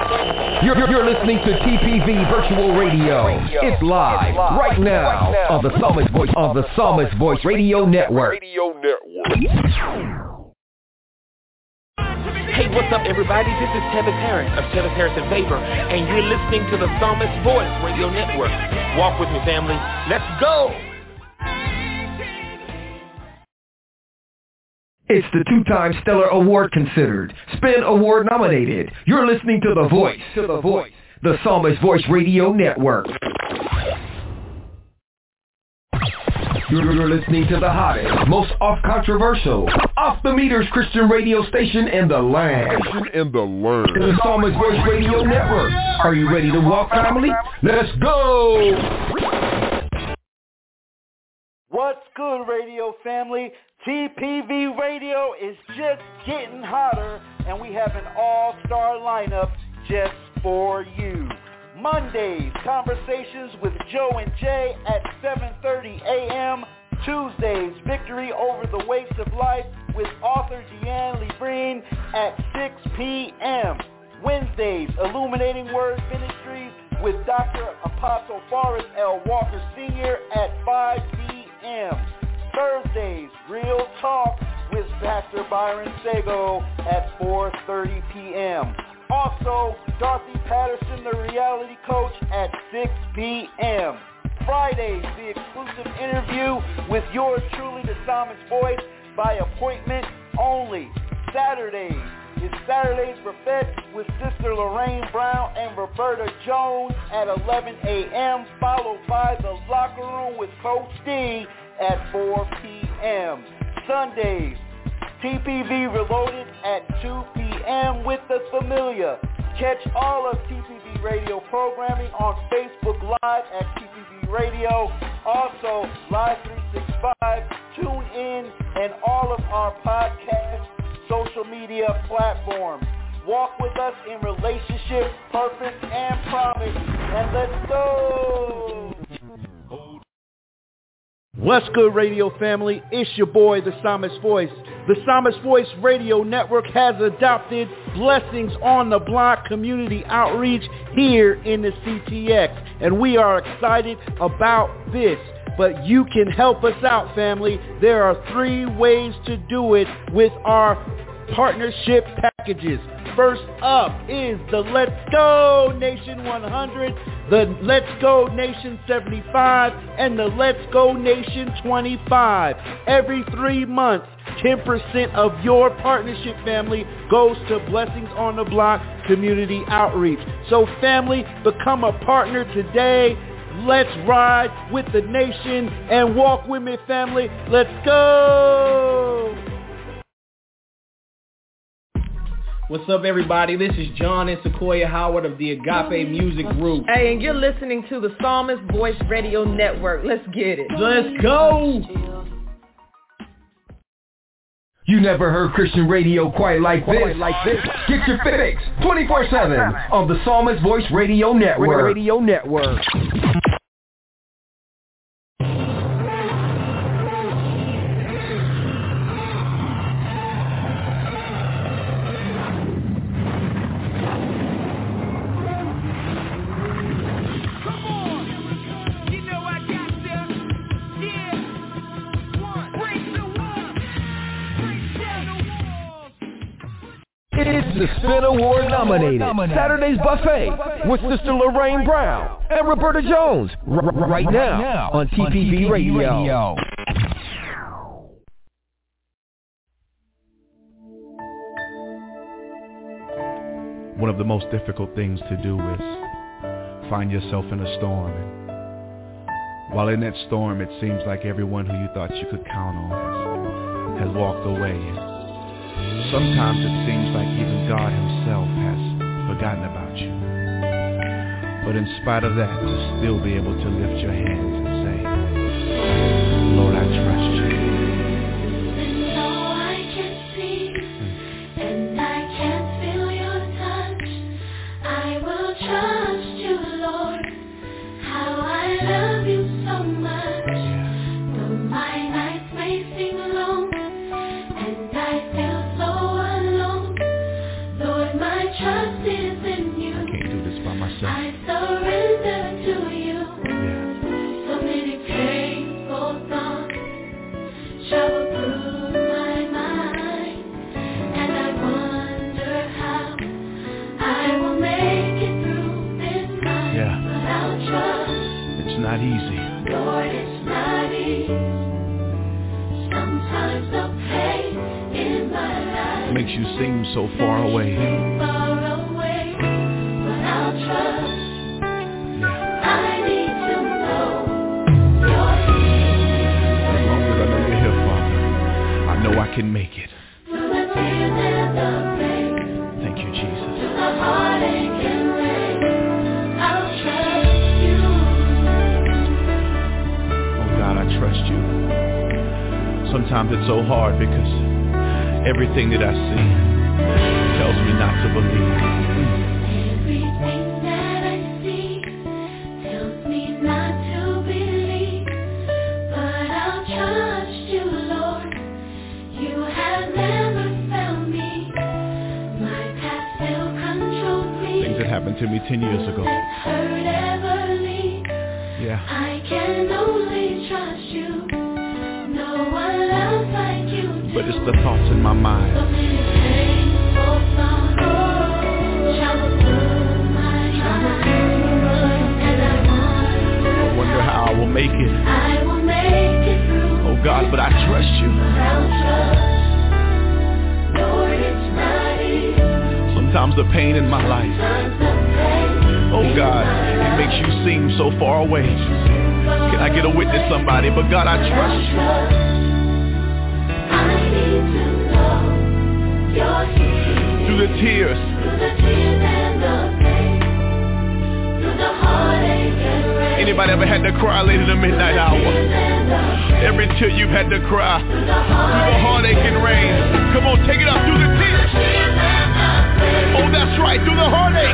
You're listening to TPV Virtual Radio. It's live right now on the Psalmist Voice Radio Network. Hey, what's up, everybody? This is Tevis Harris of Tevis Harris and Favor, and you're listening to the Psalmist Voice Radio Network. Walk with me, family. Let's go! It's the two-time Stellar Award considered, Spin Award nominated. You're listening to The Voice, the Psalmist Voice Radio Network. You're listening to the hottest, most off-controversial, off-the-meters Christian radio station in the land. The Psalmist Voice Radio Network. Are you ready to walk, family? Let's go! What's good, radio family? TPV Radio is just getting hotter, and we have an all-star lineup just for you. Mondays, conversations with Joe and Jay at 7:30 a.m. Tuesdays, victory over the weights of life with author Deanne Lebrine at 6 p.m. Wednesdays, Illuminating Word Ministries with Dr. Apostle Forrest L. Walker Sr. at 5 p.m. Thursdays, Real Talk with Pastor Byron Sago at 4:30 p.m. Also, Dorothy Patterson, the reality coach, at 6 p.m. Fridays, the exclusive interview with yours truly, the Psalmist Voice, by appointment only. Saturdays is Saturday's Buffet with Sister Lorraine Brown and Roberta Jones at 11 a.m., followed by the Locker Room with Coach D at 4 p.m. Sundays, TPV Reloaded at 2 p.m. with The Familiar. Catch all of TPV Radio programming on Facebook Live at TPV Radio. Also, Live 365, TuneIn, and all of our podcast social media platforms. Walk with us in relationship, purpose, and promise. And let's go! What's good, radio family? It's your boy, the Psalmist Voice. The Psalmist Voice Radio Network has adopted Blessings on the Block community outreach here in the CTX, and we are excited about this. But you can help us out, family. There are 3 ways to do it with our partnership packages. First up is the Let's Go Nation 100, the Let's Go Nation 75, and the Let's Go Nation 25. Every 3 months, 10% of your partnership, family, goes to Blessings on the Block community outreach. So, family, become a partner today. Let's ride with the nation and walk with me, family. Let's go! What's up, everybody? This is John and Sequoia Howard of the Agape Music Group. Hey, and you're listening to the Psalmist Voice Radio Network. Let's get it. Let's go! You never heard Christian radio quite like this. Get your fix 24/7 on the Psalmist Voice Radio Network. It's the Spin Award nominated Saturday's Buffet with Sister Lorraine Brown and Roberta Jones right now on TPV Radio. One of the most difficult things to do is find yourself in a storm. And while in that storm, it seems like everyone who you thought you could count on has walked away. Sometimes it seems like even God himself has forgotten about you. But in spite of that, to still be able to lift your hands and say, Lord, I trust you. And though I can't see, and I can't feel your touch, I will trust you, Lord. How I love you so much. Though my nights may seem long, and I feel so alone, Lord, my trust is in you. yourself. I surrender to you. So many painful thoughts travel through my mind, and I wonder how I will make it through this night. But I'll trust. It's not easy. Lord, it's not easy. Sometimes the pain in my life makes you seem so far away. But I'll trust. I need to know you're here. As long as I know you're here, Father, I know I can make it. Through the tears and the pain. Thank you, Jesus. Through the heartache and rain, I'll trust you. Oh God, I trust you. Sometimes it's so hard because everything that I see tells me not to believe. Everything that I see tells me not to believe, but I'll trust you, Lord. You have never found me. My past still controls me. Things that happened to me 10 years ago. Let hurt ever leave. Yeah. I can only trust you. No one else like you do. But it's the thoughts in my mind. So many painful thoughts travel through my mind, and I wonder how I will make it. I will make it through. Oh God, but I trust you. I'll trust. Lord, it's not easy. Sometimes the pain in my life, oh God, it makes you seem so far away. Can I get a witness, somebody? But God, I trust you. I need to know you're here. Through the tears. Through the tears and the pain. Through the heartache and rain. Anybody ever had to cry late in the midnight hour? Every tear you've had to cry. Through the heartache and rain. Come on, take it up through the tears. Oh, that's right, through the heartache.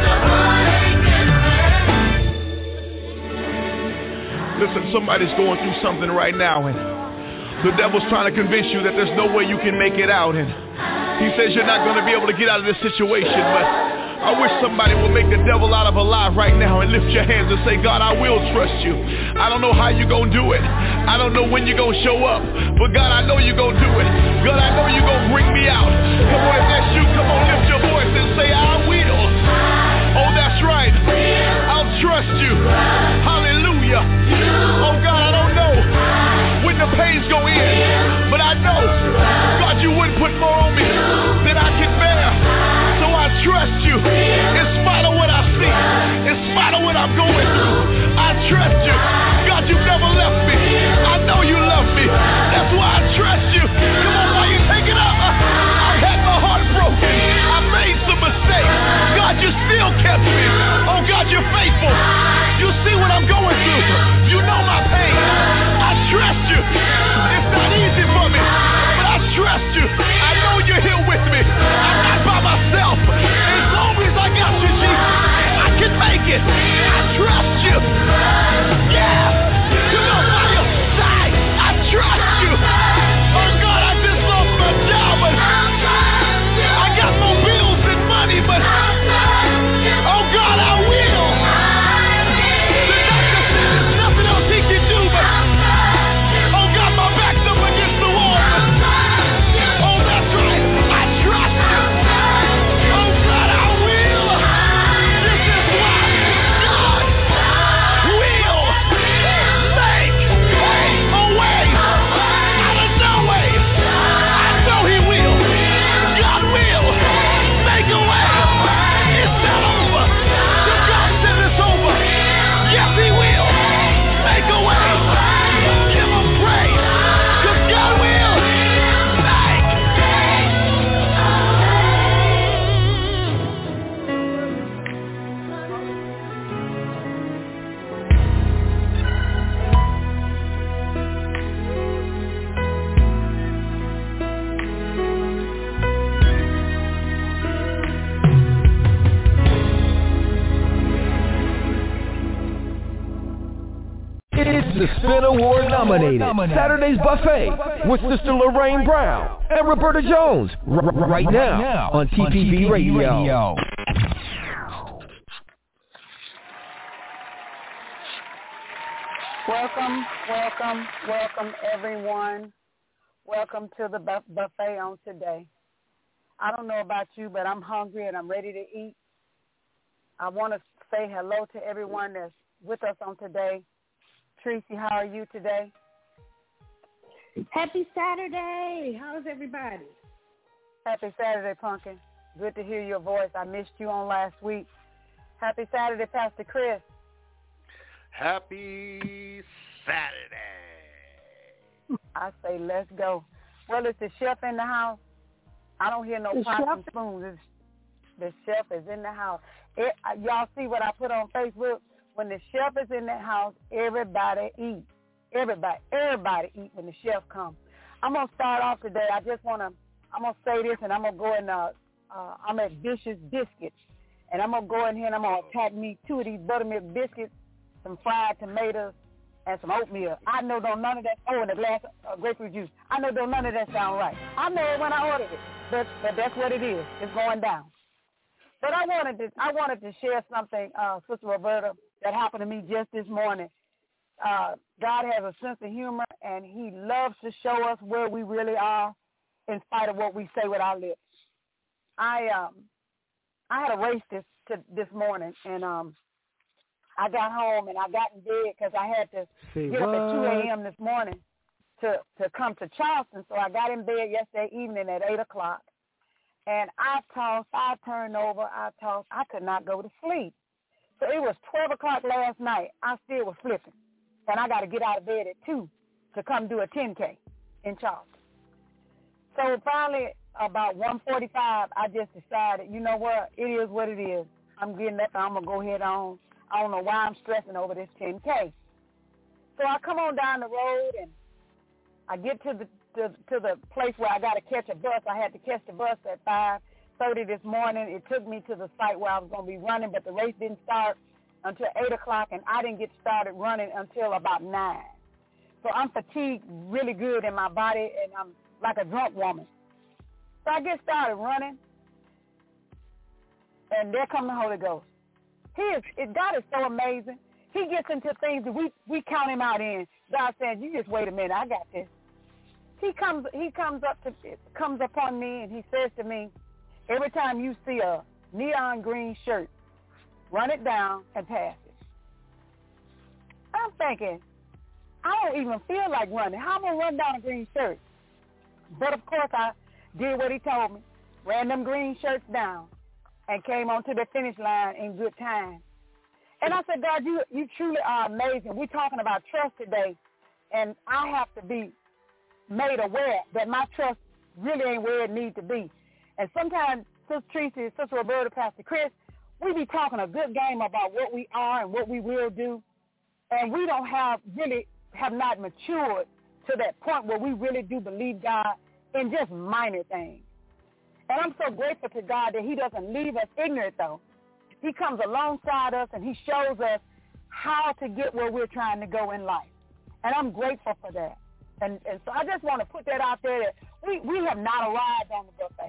Listen, somebody's going through something right now, and the devil's trying to convince you that there's no way you can make it out, and he says you're not going to be able to get out of this situation, but I wish somebody would make the devil out of a lie right now and lift your hands and say, God, I will trust you. I don't know how you're going to do it. I don't know when you're going to show up, but God, I know you're going to do it. God, I know you're going to bring me out. Come on, if that's you, come on, lift your voice and say, I will. Oh, that's right. I'll trust you. Hallelujah. Oh, God, I don't know when the pains go in, but I know, God, you wouldn't put more on me than I can bear. So I trust you in spite of what I see, in spite of what I'm going through. I trust you. God, you never left me. I know you love me. That's why I trust you. Come on, while you take it up. I've had my heart broken. I made some mistakes. God, you still kept me. Oh, God, you're faithful. You see what I'm going through. You know my pain. I trust you. It's not easy for me, but I trust you. I know you're here with me. I'm not by myself. As long as I got you, Jesus, I can make it. I trust you. Yeah. Come on, by your side. I trust you. Oh, God, I just lost my job, but I got more bills than money, but oh, God, I will. The doctor said there's nothing else he can do, but oh, God, my back's up against the wall. Oh, that's right. I trust you. Oh, God, I will. This is why God will make a way out of no way. I know he will. God will make a way. It's not over. The God said it's over. Yes, he will make a way. Give him praise, because God will make a way. It's the Spin Award nominated Saturday's Buffet with Sister Lorraine Brown and Roberta Jones right now on TPV Radio. Welcome, welcome, welcome, everyone. Welcome to the buffet on today. I don't know about you, but I'm hungry and I'm ready to eat. I want to say hello to everyone that's with us on today. Tracy, how are you today? Happy Saturday. How's everybody? Happy Saturday, Pumpkin. Good to hear your voice. I missed you on last week. Happy Saturday, Pastor Chris. Happy Saturday. I say let's go. Well, is the chef in the house? I don't hear no pots and spoons. The chef is in the house. Y'all see what I put on Facebook? When the chef is in the house, everybody eat. Everybody eat when the chef comes. I'm going to start off today. I'm going to say this, and I'm going to go in, I'm at Bishop's Biscuits, and I'm going to go in here, and I'm going to attack me 2 of these buttermilk biscuits, some fried tomatoes, and some oatmeal. I know don't none of that, and a glass of grapefruit juice. I know don't none of that sound right. I know it when I ordered it, but that's what it is. It's going down. But I wanted to share something, Sister Roberta, that happened to me just this morning. God has a sense of humor, and he loves to show us where we really are in spite of what we say with our lips. I had a race this morning, and I got home and I got in bed because I had to get up at 2 a.m. this morning to come to Charleston. So I got in bed yesterday evening at 8 o'clock. And I tossed, I turned over, I tossed. I could not go to sleep. So it was 12 o'clock last night. I still was flipping. And I got to get out of bed at 2 to come do a 10K in Charleston. So finally, about 1:45, I just decided, you know what? It is what it is. I'm getting up and I'm going to go ahead on. I don't know why I'm stressing over this 10K. So I come on down the road and I get to the place where I got to catch a bus. I had to catch the bus at 5:30 this morning. It took me to the site where I was going to be running, but the race didn't start until 8 o'clock, and I didn't get started running until about 9. So I'm fatigued really good in my body, and I'm like a drunk woman. So I get started running, and there comes the Holy Ghost. God is so amazing. He gets into things that we count him out in. God says, you just wait a minute, I got this. He comes upon me and he says to me, every time you see a neon green shirt, run it down and pass it. I'm thinking, I don't even feel like running. How am I going to run down a green shirt? But of course I did what he told me, ran them green shirts down, and came onto the finish line in good time. And I said, God, you truly are amazing. We're talking about trust today, and I have to be made aware that my trust really ain't where it needs to be. And sometimes, Sister Tracy, Sister Roberta, Pastor Chris, we be talking a good game about what we are and what we will do, and we don't have not matured to that point where we really do believe God in just minor things. And I'm so grateful to God that he doesn't leave us ignorant, though. He comes alongside us, and he shows us how to get where we're trying to go in life. And I'm grateful for that. And so I just want to put that out there that we have not arrived on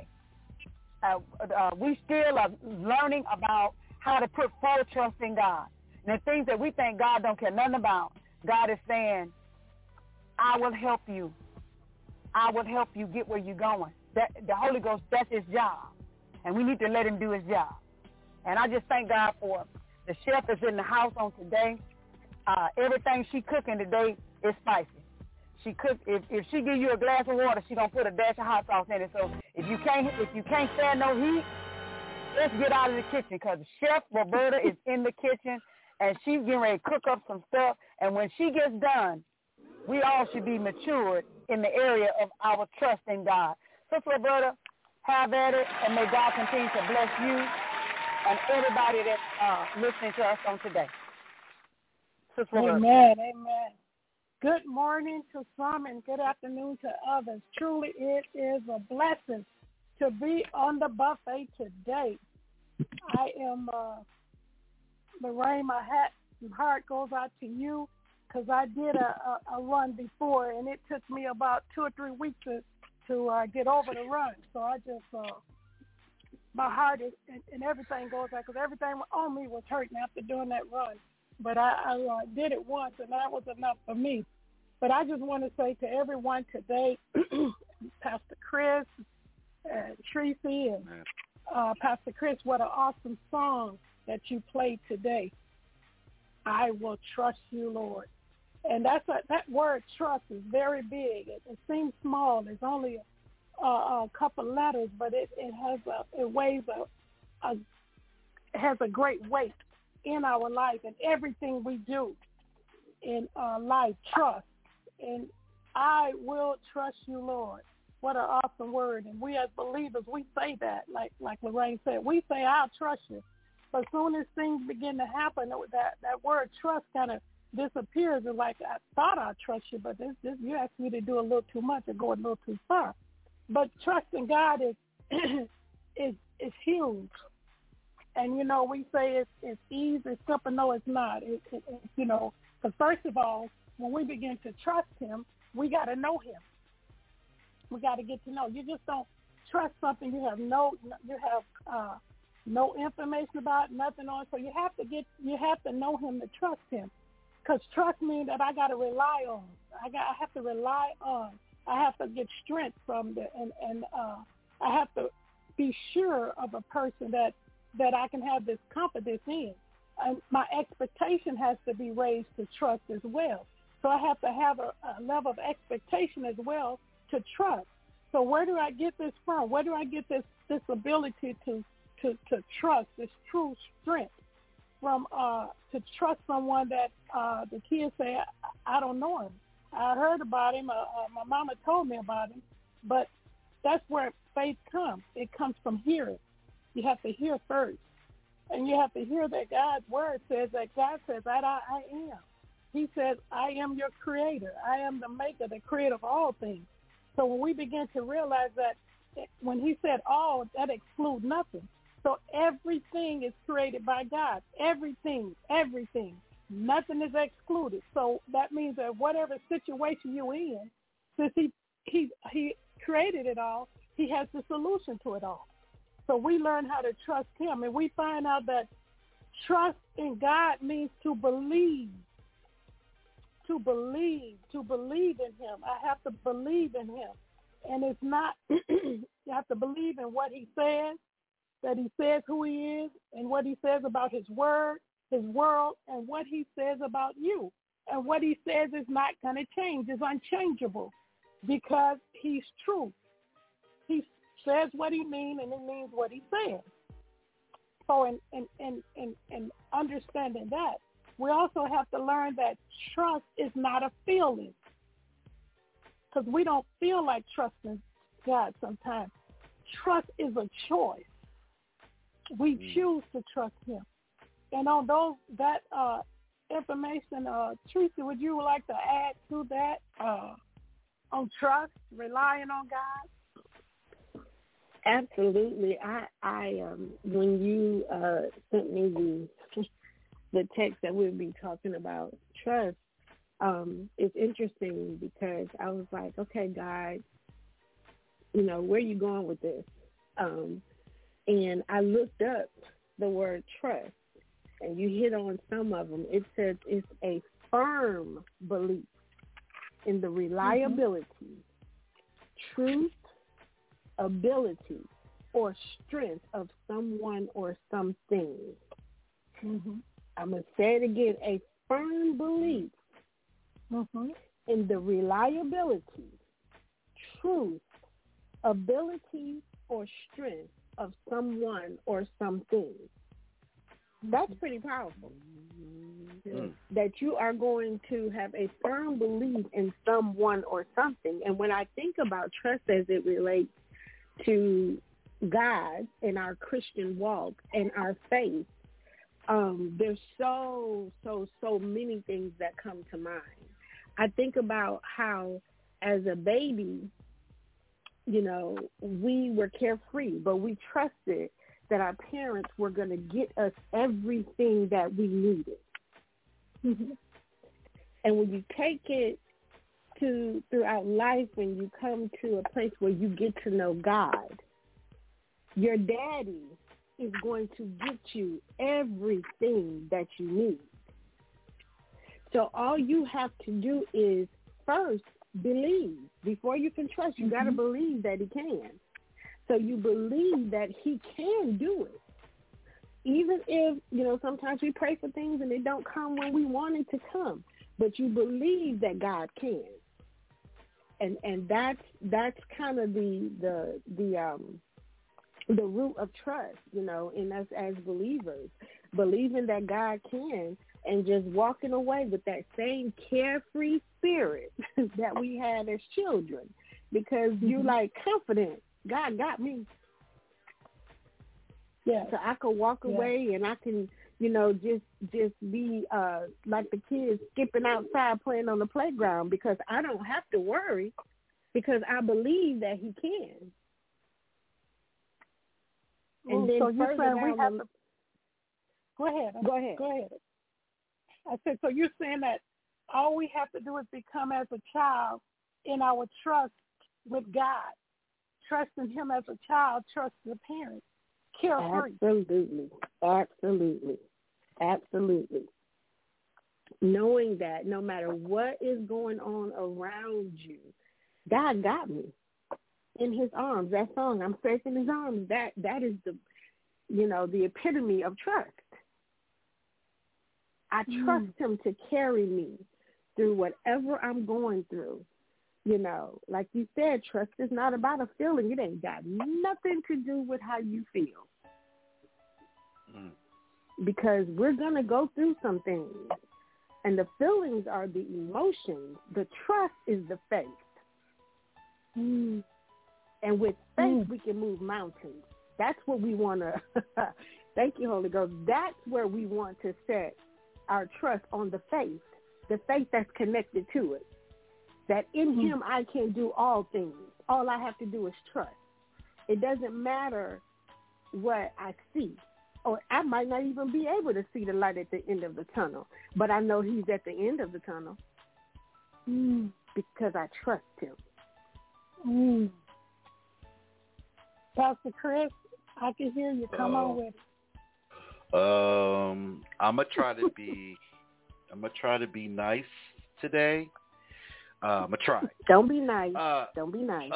the buffet. We still are learning about how to put full trust in God. And the things that we think God don't care nothing about, God is saying, I will help you. I will help you get where you're going. The Holy Ghost, that's his job. And we need to let him do his job. And I just thank God for the chef is in the house on today. Everything she cooking today is spicy. She cook if she give you a glass of water, she gonna put a dash of hot sauce in it. So if you can't stand no heat, let's get out of the kitchen, because Chef Roberta is in the kitchen and she's getting ready to cook up some stuff. And when she gets done, we all should be matured in the area of our trust in God. Sister Roberta, have at it, and may God continue to bless you and everybody that's listening to us on today. Sister Roberta. Amen, amen. Good morning to some and good afternoon to others. Truly, it is a blessing to be on the buffet today. I am, Lorraine, my heart goes out to you, because I did a run before, and it took me about 2 or 3 weeks to get over the run. So I just, my heart is, and everything goes out, because everything on me was hurting after doing that run. but I did it once, and that was enough for me. But I just want to say to everyone today, Pastor Chris and Tracy and Pastor Chris, what an awesome song that you played today. I will trust you, Lord. And that word trust is very big. It seems small. It's only a couple letters, but it has a great weight in our life and everything we do in life. Trust. And I will trust you, Lord. What an awesome word. And we as believers, we say that, like Lorraine said, we say, I'll trust you. But as soon as things begin to happen, that word trust kind of disappears. It's like, I thought I'd trust you, but this you asked me to do a little too much or go a little too far. But trusting God is huge. And, we say it's easy, it's simple. No, it's not. Because first of all, when we begin to trust him, we got to know him. We got to get to know. You just don't trust something you have no information about, nothing on. So you have to know him to trust him. Because trust means that I got to rely on. I have to rely on. I have to get strength from and I have to be sure of a person that I can have this confidence in. And my expectation has to be raised to trust as well. So I have to have a level of expectation as well to trust. So where do I get this from? Where do I get this ability to trust, this true strength from to trust someone that the kids say, I don't know him. I heard about him. My mama told me about him. But that's where faith comes. It comes from hearing. You have to hear first. And you have to hear that God's word says that God says that I am. He says, I am your creator. I am the maker, the creator of all things. So when we begin to realize that when he said all, that excludes nothing. So everything is created by God. Everything. Nothing is excluded. So that means that whatever situation you're in, since he created it all, he has the solution to it all. So we learn how to trust him, and we find out that trust in God means to believe. To believe in him. I have to believe in him. And it's not, you have to believe in what he says, that he says who he is, and what he says about his word, his world, and what he says about you. And what he says is not going to change. It's unchangeable because he's true. He says what he means, and he means what he says. So in understanding that, we also have to learn that trust is not a feeling, because we don't feel like trusting God sometimes. Trust is a choice. We choose to trust him. And on that information, Tracy, would you like to add to that on trust, relying on God? Absolutely. I when you sent me the text that we'll be talking about, trust, it's interesting because I was like, okay, God, where are you going with this? And I looked up the word trust, and you hit on some of them. It says it's a firm belief in the reliability, truth, ability, or strength of someone or something. I'm going to say it again, a firm belief in the reliability, truth, ability, or strength of someone or something. That's pretty powerful. That you are going to have a firm belief in someone or something. And when I think about trust as it relates to God and our Christian walk and our faith, there's so many things that come to mind. I think about how as a baby, we were carefree, but we trusted that our parents were going to get us everything that we needed. And when you take it throughout life, when you come to a place where you get to know God, your daddy is going to get you everything that you need. So all you have to do is first believe. Before you can trust, you got to believe that he can. So you believe that he can do it. Even if, sometimes we pray for things and they don't come when we want it to come. But you believe that God can. And that's kind of the root of trust, in us as believers, believing that God can and just walking away with that same carefree spirit that we had as children, because you're like confident, God got me. Yeah. So I could walk away and I can, just be like the kids skipping outside playing on the playground, because I don't have to worry, because I believe that he can. And then so you're saying we have to. Go ahead. I said, so you're saying that all we have to do is become as a child in our trust with God, trusting him as a child, trust the parents, carefree. Absolutely. Knowing that no matter what is going on around you, God got me in his arms. That song, I'm safe in his arms, that is the epitome of trust. I trust him to carry me through whatever I'm going through. Like you said, trust is not about a feeling. It ain't got nothing to do with how you feel. Because we're going to go through some things. And the feelings are the emotions. The trust is the faith. And with faith, we can move mountains. That's what we want to, thank you, Holy Ghost. That's where we want to set our trust, on the faith that's connected to it. That in him I can do all things. All I have to do is trust. It doesn't matter what I see. Or I might not even be able to see the light at the end of the tunnel. But I know he's at the end of the tunnel. Because I trust him. Pastor Chris, I can hear you. Come on with it. I'm gonna try to be nice today. I'm gonna try. Don't be nice. Don't be nice.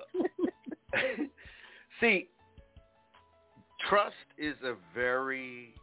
See, trust is a very,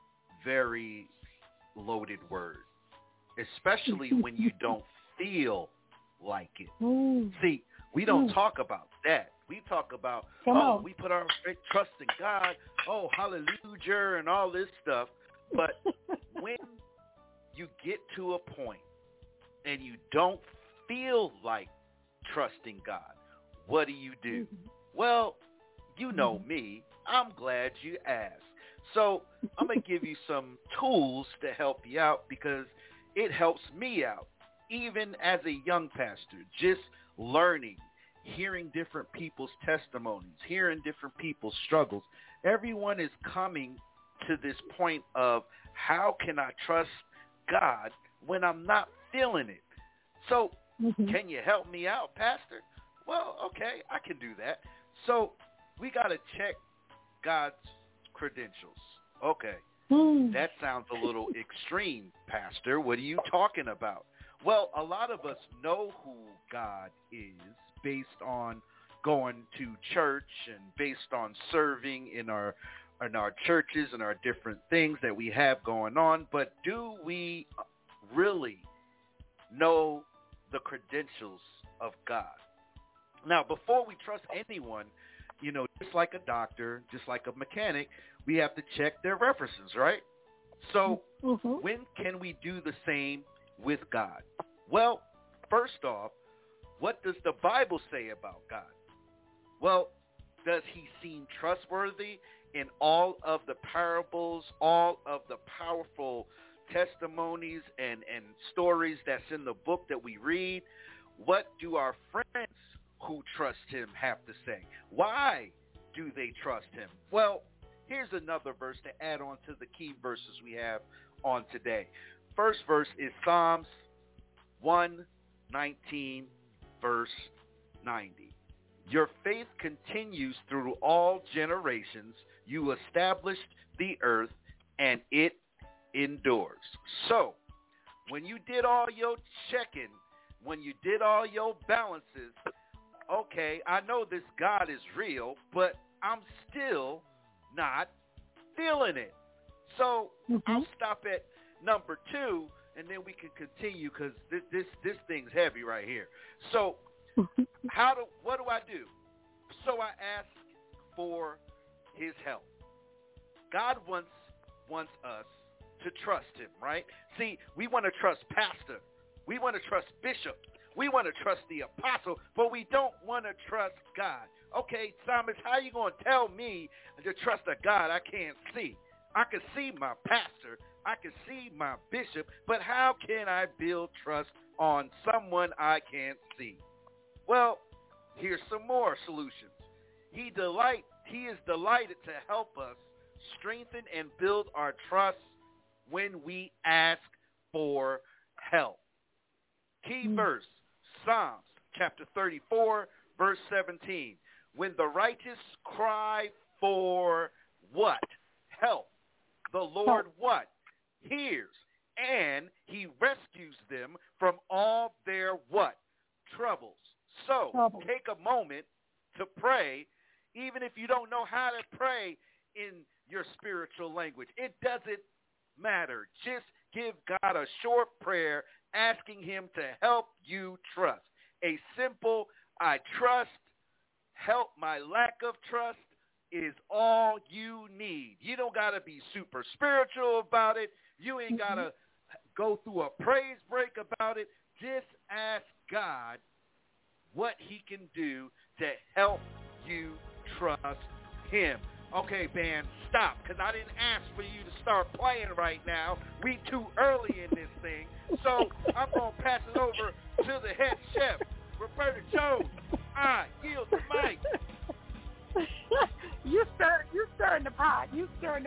very loaded word, especially when you don't feel like it. See, we don't talk about that. We talk about, we put our trust in God, hallelujah, and all this stuff. But when you get to a point and you don't feel like trusting God, what do? Well, you know me. I'm glad you asked. So I'm going to give you some tools to help you out, because it helps me out, even as a young pastor, just learning, hearing different people's testimonies, hearing different people's struggles. Everyone is coming to this point of, how can I trust God when I'm not feeling it? So can you help me out, Pastor? Well, okay, I can do that. So we got to check God's credentials. Okay, that sounds a little extreme, Pastor. What are you talking about? Well, a lot of us know who God is based on going to church and based on serving in our churches and our different things that we have going on. But do we really know the credentials of God? Now, before we trust anyone, just like a doctor, just like a mechanic, we have to check their references, right? So when can we do the same with God? Well, first off, what does the Bible say about God? Well, does he seem trustworthy in all of the parables, all of the powerful testimonies and stories that's in the book that we read? What do our friends who trust him have to say? Why do they trust him? Well, here's another verse to add on to the key verses we have on today. First verse is Psalms 119, verse 90. Your faith continues through all generations. You established the earth, and it endures. So, when you did all your checking, when you did all your balances, okay, I know this God is real, but I'm still not feeling it. So I'll stop at number 2, and then we can continue because this thing's heavy right here. So what do I do? So I ask for his help. God wants us to trust him, right? See, we want to trust pastor. We want to trust bishop. We want to trust the apostle, but we don't want to trust God. Okay, Thomas, how are you going to tell me to trust a God I can't see? I can see my pastor. I can see my bishop, but how can I build trust on someone I can't see? Well, here's some more solutions. He is delighted to help us strengthen and build our trust when we ask for help. Key verse, Psalms chapter 34, verse 17. When the righteous cry for what? Help. The Lord what? Hears, and he rescues them from all their what? Troubles. So take a moment to pray, even if you don't know how to pray in your spiritual language. It doesn't matter. Just give God a short prayer asking him to help you trust. A simple, I trust, help my lack of trust is all you need. You don't got to be super spiritual about it. You ain't got to go through a praise break about it. Just ask God what he can do to help you trust him. Okay, band, stop, because I didn't ask for you to start playing right now. We too early in this thing. So I'm going to pass it over to the head chef, Roberta Jones. I yield the mic. You stirring the pot. You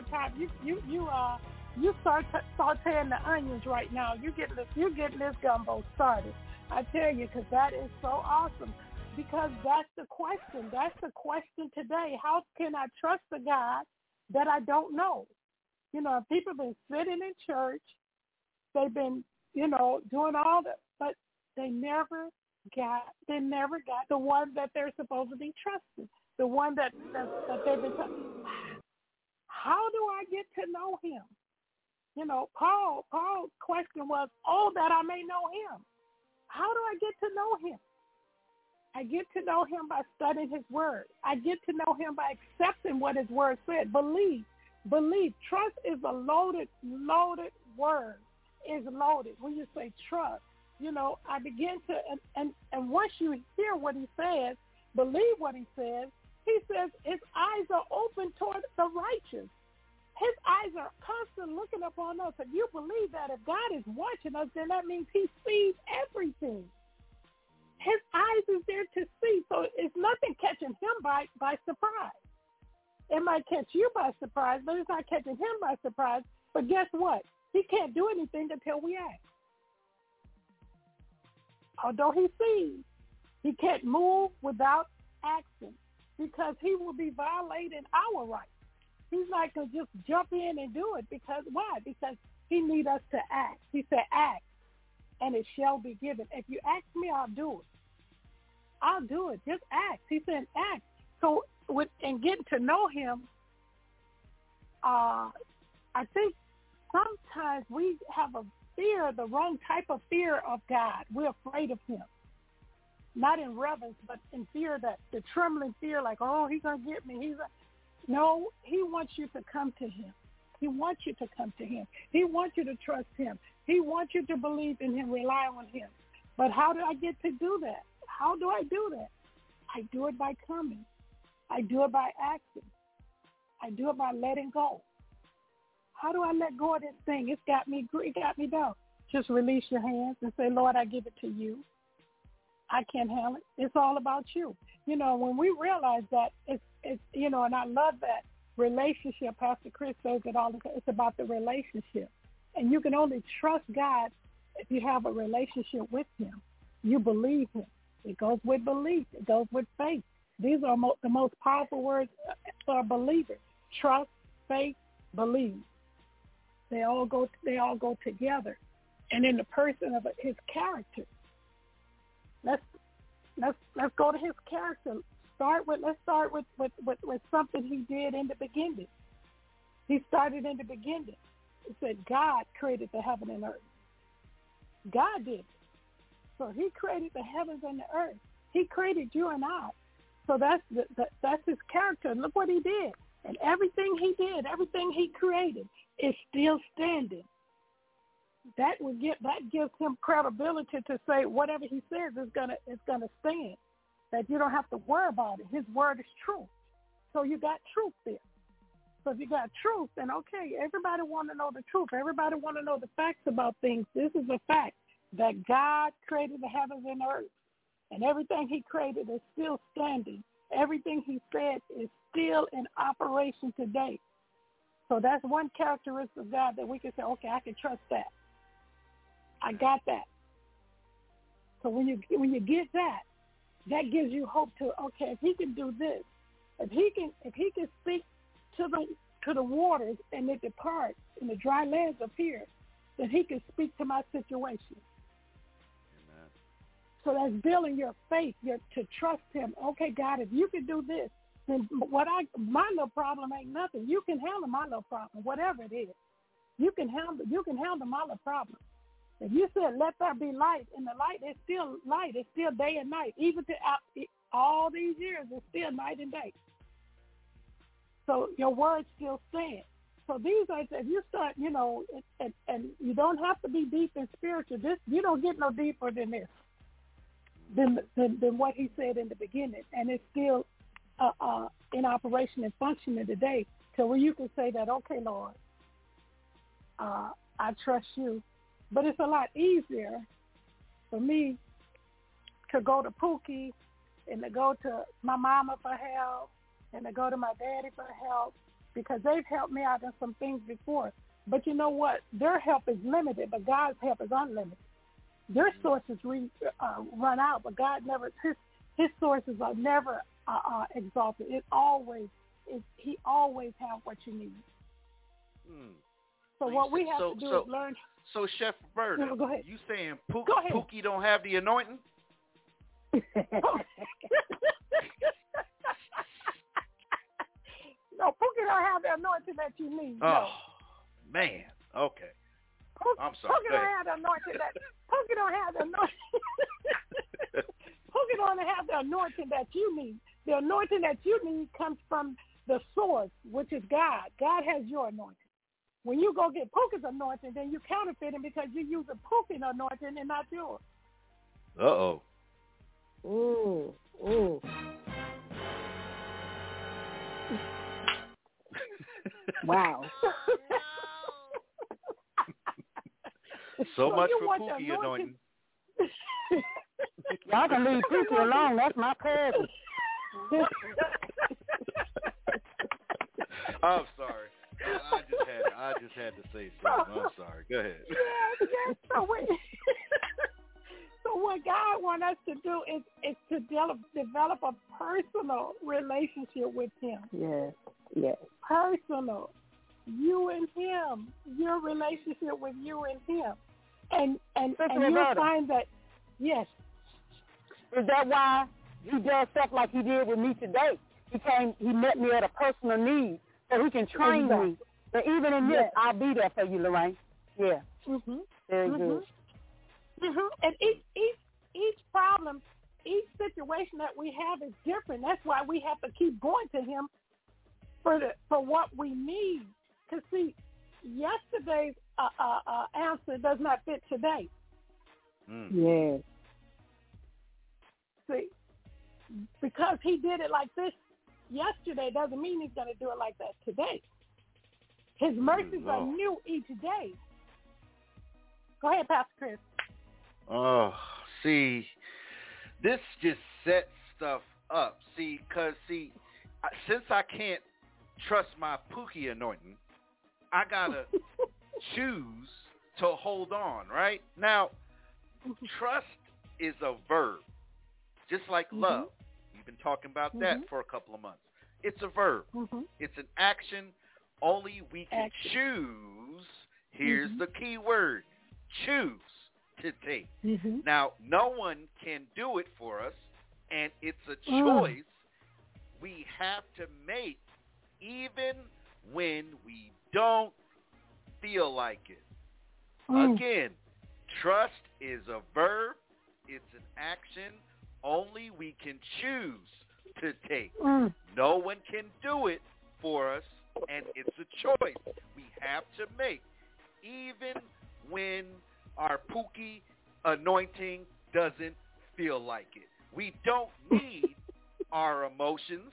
start sauteing the onions right now. You getting this gumbo started. I tell you, because that is so awesome. Because that's the question. That's the question today. How can I trust a God that I don't know? You know, people have been sitting in church. They've been, doing all that, but they never got the one that they're supposed to be trusting, the one that they've been trusting. How do I get to know him? Paul's question was, oh, that I may know him. How do I get to know him? I get to know him by studying his word. I get to know him by accepting what his word said. Believe. Trust is a loaded word. It's loaded. When you say trust, I begin to, and once you hear what he says, believe what he says his eyes are open toward the righteous. His eyes are constantly looking upon us. If you believe that, if God is watching us, then that means he sees everything. His eyes is there to see, so it's nothing catching him by surprise. It might catch you by surprise, but it's not catching him by surprise. But guess what? He can't do anything until we ask. Although he sees, he can't move without action because he will be violating our rights. He's not going to just jump in and do it because why? Because he needs us to act. He said, act, and it shall be given. If you ask me, I'll do it. I'll do it. Just act. He said, act. So in getting to know him, I think sometimes we have a fear, the wrong type of fear of God. We're afraid of him. Not in reverence, but in fear, that the trembling fear, like, oh, he's going to get me. No, he wants you to come to him. He wants you to come to him. He wants you to trust him. He wants you to believe in him, rely on him. But how do I get to do that? How do I do that? I do it by coming. I do it by acting. I do it by letting go. How do I let go of this thing? It got me down. Just release your hands and say, Lord, I give it to you. I can't handle it. It's all about you. When we realize that, it's and I love that relationship. Pastor Chris says it all the time. It's about the relationship. And you can only trust God if you have a relationship with him. You believe him. It goes with belief. It goes with faith. These are the most powerful words for a believer. Trust, faith, believe. They all go together. and in the person of his character. Let's go to his character. Let's start with something he did in the beginning. He started in the beginning. It said God created the heaven and earth. God did it. So he created the heavens and the earth. He created you and I. So that's his character. And look what he did. And everything he did, everything he created is still standing. That gives him credibility to say whatever he says is gonna stand. That you don't have to worry about it. His word is truth. So you got truth there. So if you got truth, then okay, everybody want to know the truth. Everybody want to know the facts about things. This is a fact that God created the heavens and earth, and everything he created is still standing. Everything he said is still in operation today. So that's one characteristic of God that we can say, okay, I can trust that. I got that. So when you get that, that gives you hope to, okay, if he can do this, if he can speak to the waters and it departs and the dry lands appear, then he can speak to my situation. Amen. So that's building your faith, to trust him. Okay, God, if you can do this, then my little problem ain't nothing. You can handle my little problem, whatever it is. You can handle my little problem. If you said, let there be light, and the light is still light, it's still day and night. Even to all these years, it's still night and day. So your word still stands. So these are, if you start, and you don't have to be deep and spiritual. You don't get no deeper than this, than what he said in the beginning. And it's still in operation and functioning today. So where you can say that, okay, Lord, I trust you. But it's a lot easier for me to go to Pookie and to go to my mama for help and to go to my daddy for help, because they've helped me out in some things before. But you know what? Their help is limited, but God's help is unlimited. Their sources run out, but God never. His sources are never exalted. He always has what you need. So what we have to do is learn. So, Chef Roberta, go ahead. You saying Pookie don't have the anointing? No, Pookie don't have the anointing that you need. Oh, man. Okay. I'm sorry. Pookie don't have the anointing that. Pookie don't have the anointing. Pookie don't have the anointing that you need. The anointing that you need comes from the source, which is God. God has your anointing. When you go get Pookie's anointing, then you counterfeit him because you're using Pookie's anointing and not yours. Uh-oh. Ooh. Wow. So much for Pookie anointing. Y'all can leave Pookie alone. That's my cousin. I'm sorry. I just had to say something. I'm sorry. Go ahead. Yeah. So what God wants us to do is to develop a personal relationship with him. Yes. Personal. You and him. Your relationship with you and him. And you'll find that, yes. Is that why he does stuff like he did with me today? He met me at a personal need so he can train me. But even in this, I'll be there for you, Lorraine. Yeah. Mm-hmm. Very good. Mm-hmm. And each problem, each situation that we have is different. That's why we have to keep going to him for what we need. Because, see, yesterday's answer does not fit today. Yes. See, because he did it like this yesterday doesn't mean he's going to do it like that today. His mercies are new each day. Go ahead, Pastor Chris. Oh, see, this just sets stuff up. See, because, since I can't trust my Pookie anointing, I got to choose to hold on, right? Now, trust is a verb, just like love. We've been talking about that for a couple of months. It's a verb. It's an action. Only we can choose. Here's the key word. choose to take. Mm-hmm. Now, no one can do it for us, and it's a choice we have to make even when we don't feel like it. Again, trust is a verb. It's an action only we can choose to take. No one can do it for us, and it's a choice we have to make even when our Pookie anointing doesn't feel like it. We don't need our emotions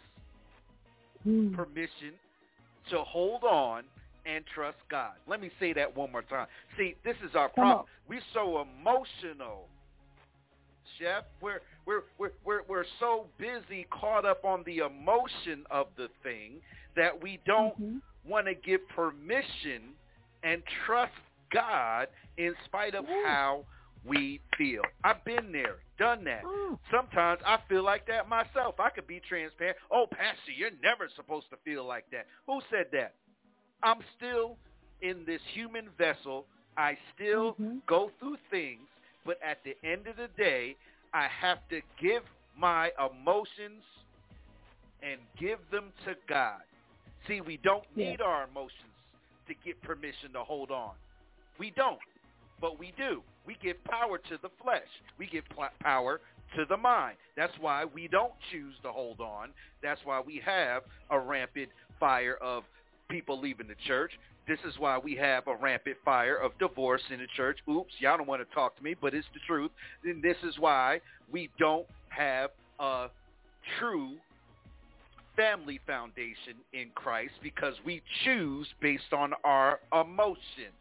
permission to hold on and trust God. Let me say that one more time. See, this is our problem. We're so emotional, Chef. We're so busy caught up on the emotion of the thing that we don't want to give permission and trust God in spite of how we feel. I've been there, done that. Sometimes I feel like that myself. I could be transparent. Oh, Pastor, you're never supposed to feel like that. Who said that? I'm still in this human vessel. I still go through things, but at the end of the day, I have to give my emotions and give them to God. See, we don't need our emotions to get permission to hold on. We don't, but we do. We give power to the flesh. We give power to the mind. That's why we don't choose to hold on. That's why we have a rampant fire of people leaving the church. This is why we have a rampant fire of divorce in the church. Oops, y'all don't want to talk to me, but it's the truth. And this is why we don't have a true family foundation in Christ, because we choose based on our emotions.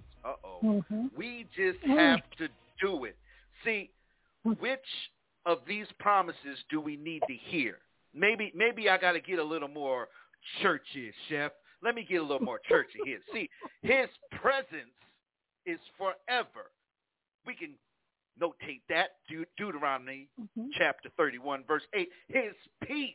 We just have to do it. See, which of these promises do we need to hear? Maybe I got to get a little more churchy, Chef. Let me get a little more churchy here. See, his presence is forever. We can notate that. Deuteronomy chapter 31, verse 8. His peace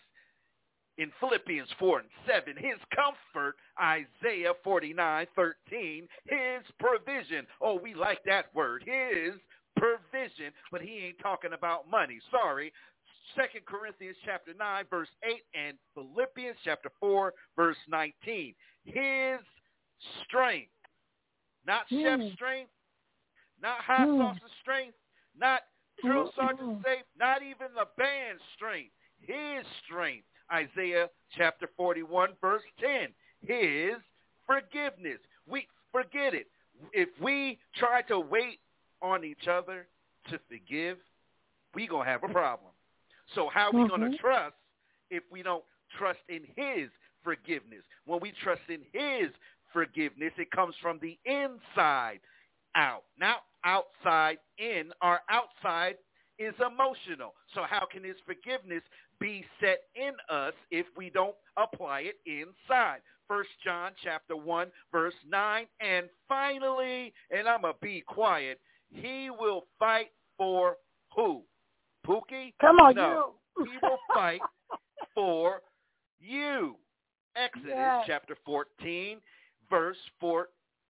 in Philippians 4 and 7, his comfort, Isaiah 49:13, his provision. Oh, we like that word, his provision, but he ain't talking about money. Sorry. 2 Corinthians chapter 9, verse 8, and Philippians chapter 4, verse 19. His strength, not Chef's strength, not Hot Sauce's strength, not Drill Sergeant's strength, not even the band's strength. His strength. Isaiah chapter 41, verse 10. His forgiveness. We forget it. If we try to wait on each other to forgive, we're going to have a problem. So how are we going to trust if we don't trust in his forgiveness? When we trust in his forgiveness, it comes from the inside out, not outside in. Our outside is emotional. So how can his forgiveness be set in us if we don't apply it inside? 1 John chapter 1, verse 9. And finally, and I'm going to be quiet, he will fight for who? Pookie? Come on, no. He will fight for you. Exodus chapter 14, verse 14.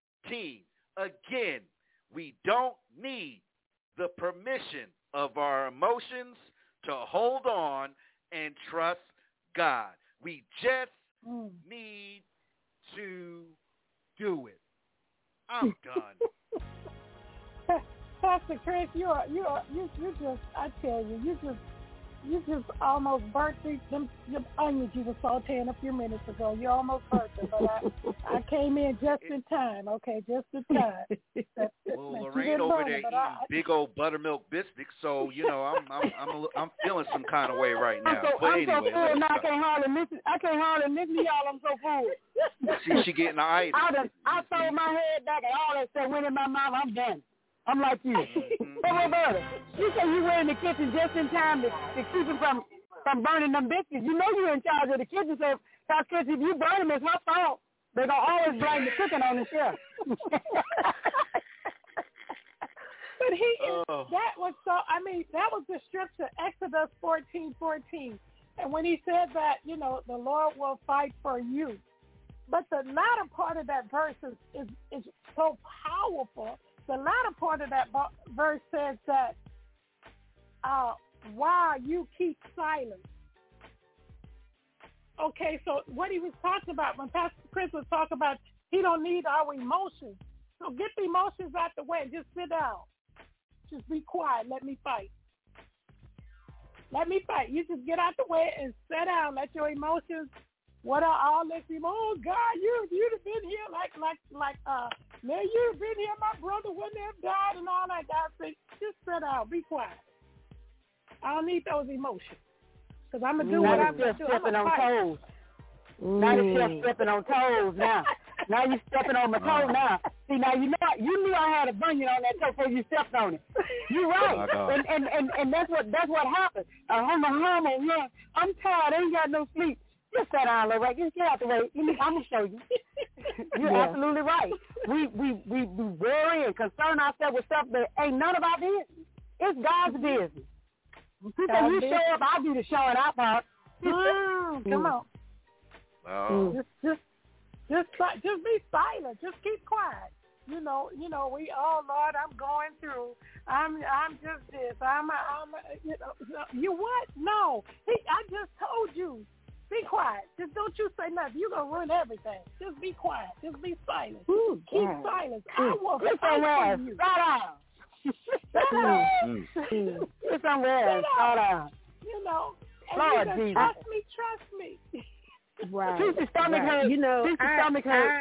Again, we don't need the permission of our emotions to hold on and trust God. We just need to do it. I'm done. Pastor Chris, you just, I tell you, you just almost burnt them onions you were sauteing a few minutes ago. You almost burnt them, but I came in just in time. Okay, just in time. Well, Lorraine over there eating big old buttermilk biscuits, so you know I'm feeling some kind of way right now. I'm so full now. I can't hardly listen to y'all. I'm so full. She getting the itis. I throw my head back and all that stuff went in my mouth. I'm done. I'm like you. Hey, Roberta, you say you were in the kitchen just in time to keep it from burning them biscuits. You know you're in charge of the kitchen, so if you burn them, it's my fault. They're going to always blame the cooking on the chef. But that was the scripture, Exodus 14:14. And when he said that, you know, the Lord will fight for you. But the latter part of that verse is so powerful, the latter part of that verse says that while you keep silent. Okay, so what he was talking about when Pastor Chris was talking about he don't need our emotions. So get the emotions out the way. Just sit down. Just be quiet. Let me fight. Let me fight. You just get out the way and sit down. Let your emotions, what are all this? Oh God, you'd have been here like man, you'd have been here. My brother wouldn't have died and all that. God said, just sit down. Be quiet. I don't need those emotions because I'm gonna do what I'm gonna do. Stepping on toes. Now you're stepping on toes now. Now you stepping on my toe now. See, now you knew I had a bunion on that toe before you stepped on it. You're right. And that's what happened. I'm tired. I ain't got no sleep. Just sit down, Lorraine. Just get out the way. I'm gonna show you. You're absolutely right. We worry and concern ourselves with stuff that ain't none of our business. It's God's business. So you show up, I do the showing out part. Come on. Just be silent. Just keep quiet. You know. We Lord, I'm going through. I'm just this. You what? No. I just told you. Be quiet. Just don't you say nothing. You're gonna ruin everything. Just be quiet. Just be silent. Keep silent. I will fight for you. It's somewhere. You know. Lord Jesus. Trust me. Right. Tuesday stomach hurt. Stomach hurt.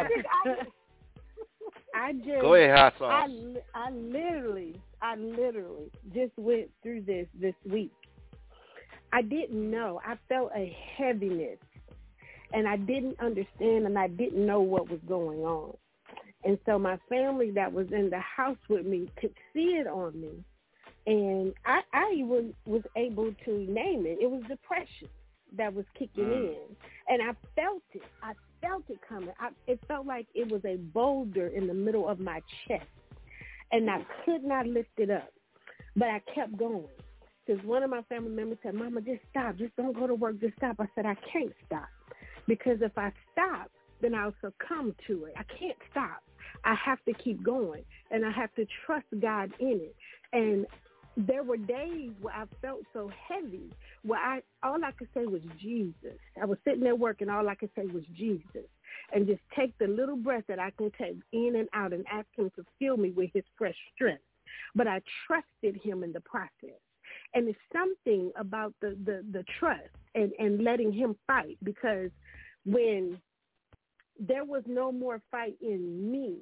I just go ahead, hot sauce. I literally just went through this week. I didn't know. I felt a heaviness, and I didn't understand, and I didn't know what was going on. And so my family that was in the house with me could see it on me, and I even was able to name it. It was depression that was kicking in, and I felt it. I felt it coming. It felt like it was a boulder in the middle of my chest, and I could not lift it up, but I kept going. Because one of my family members said, Mama, just stop. Just don't go to work. Just stop. I said, I can't stop. Because if I stop, then I'll succumb to it. I can't stop. I have to keep going. And I have to trust God in it. And there were days where I felt so heavy, where all I could say was Jesus. I was sitting there working. All I could say was Jesus. And just take the little breath that I can take in and out and ask him to fill me with his fresh strength. But I trusted him in the process. And it's something about the trust and letting him fight, because when there was no more fight in me,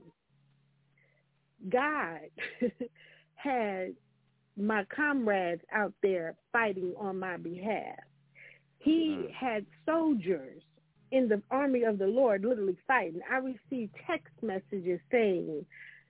God had my comrades out there fighting on my behalf. He had soldiers in the army of the Lord literally fighting. I received text messages saying,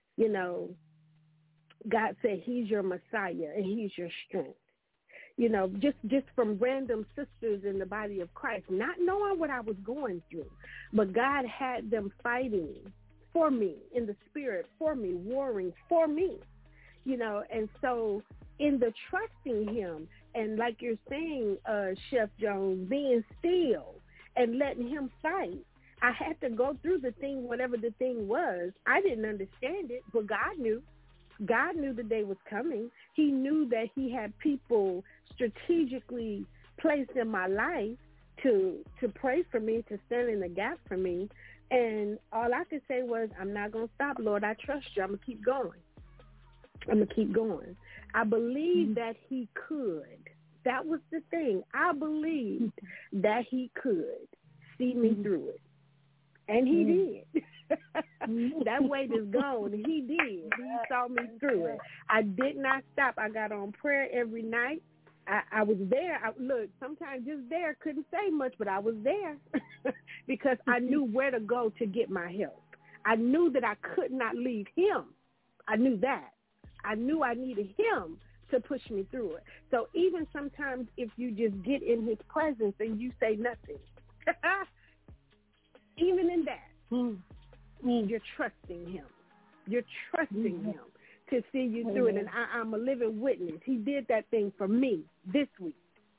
God said he's your Messiah and he's your strength. Just from random sisters in the body of Christ, not knowing what I was going through, but God had them fighting for me in the spirit, for me, warring for me, and so in the trusting him and like you're saying, Chef Jones, being still and letting him fight, I had to go through the thing, whatever the thing was. I didn't understand it, but God knew. God knew the day was coming. He knew that he had people strategically placed in my life to pray for me, to stand in the gap for me. And all I could say was, I'm not going to stop, Lord. I trust you. I'm going to keep going. I believed that he could. That was the thing. I believed that he could see me through it. And he did. That weight is gone. He did. He saw me through it. I did not stop. I got on prayer every night. I was there. Look, sometimes just there, couldn't say much, but I was there because I knew where to go to get my help. I knew that I could not leave him. I knew that. I knew I needed him to push me through it. So even sometimes if you just get in his presence and you say nothing, even in that, you're trusting him. You're trusting him to see you through it. And I'm a living witness. He did that thing for me this week.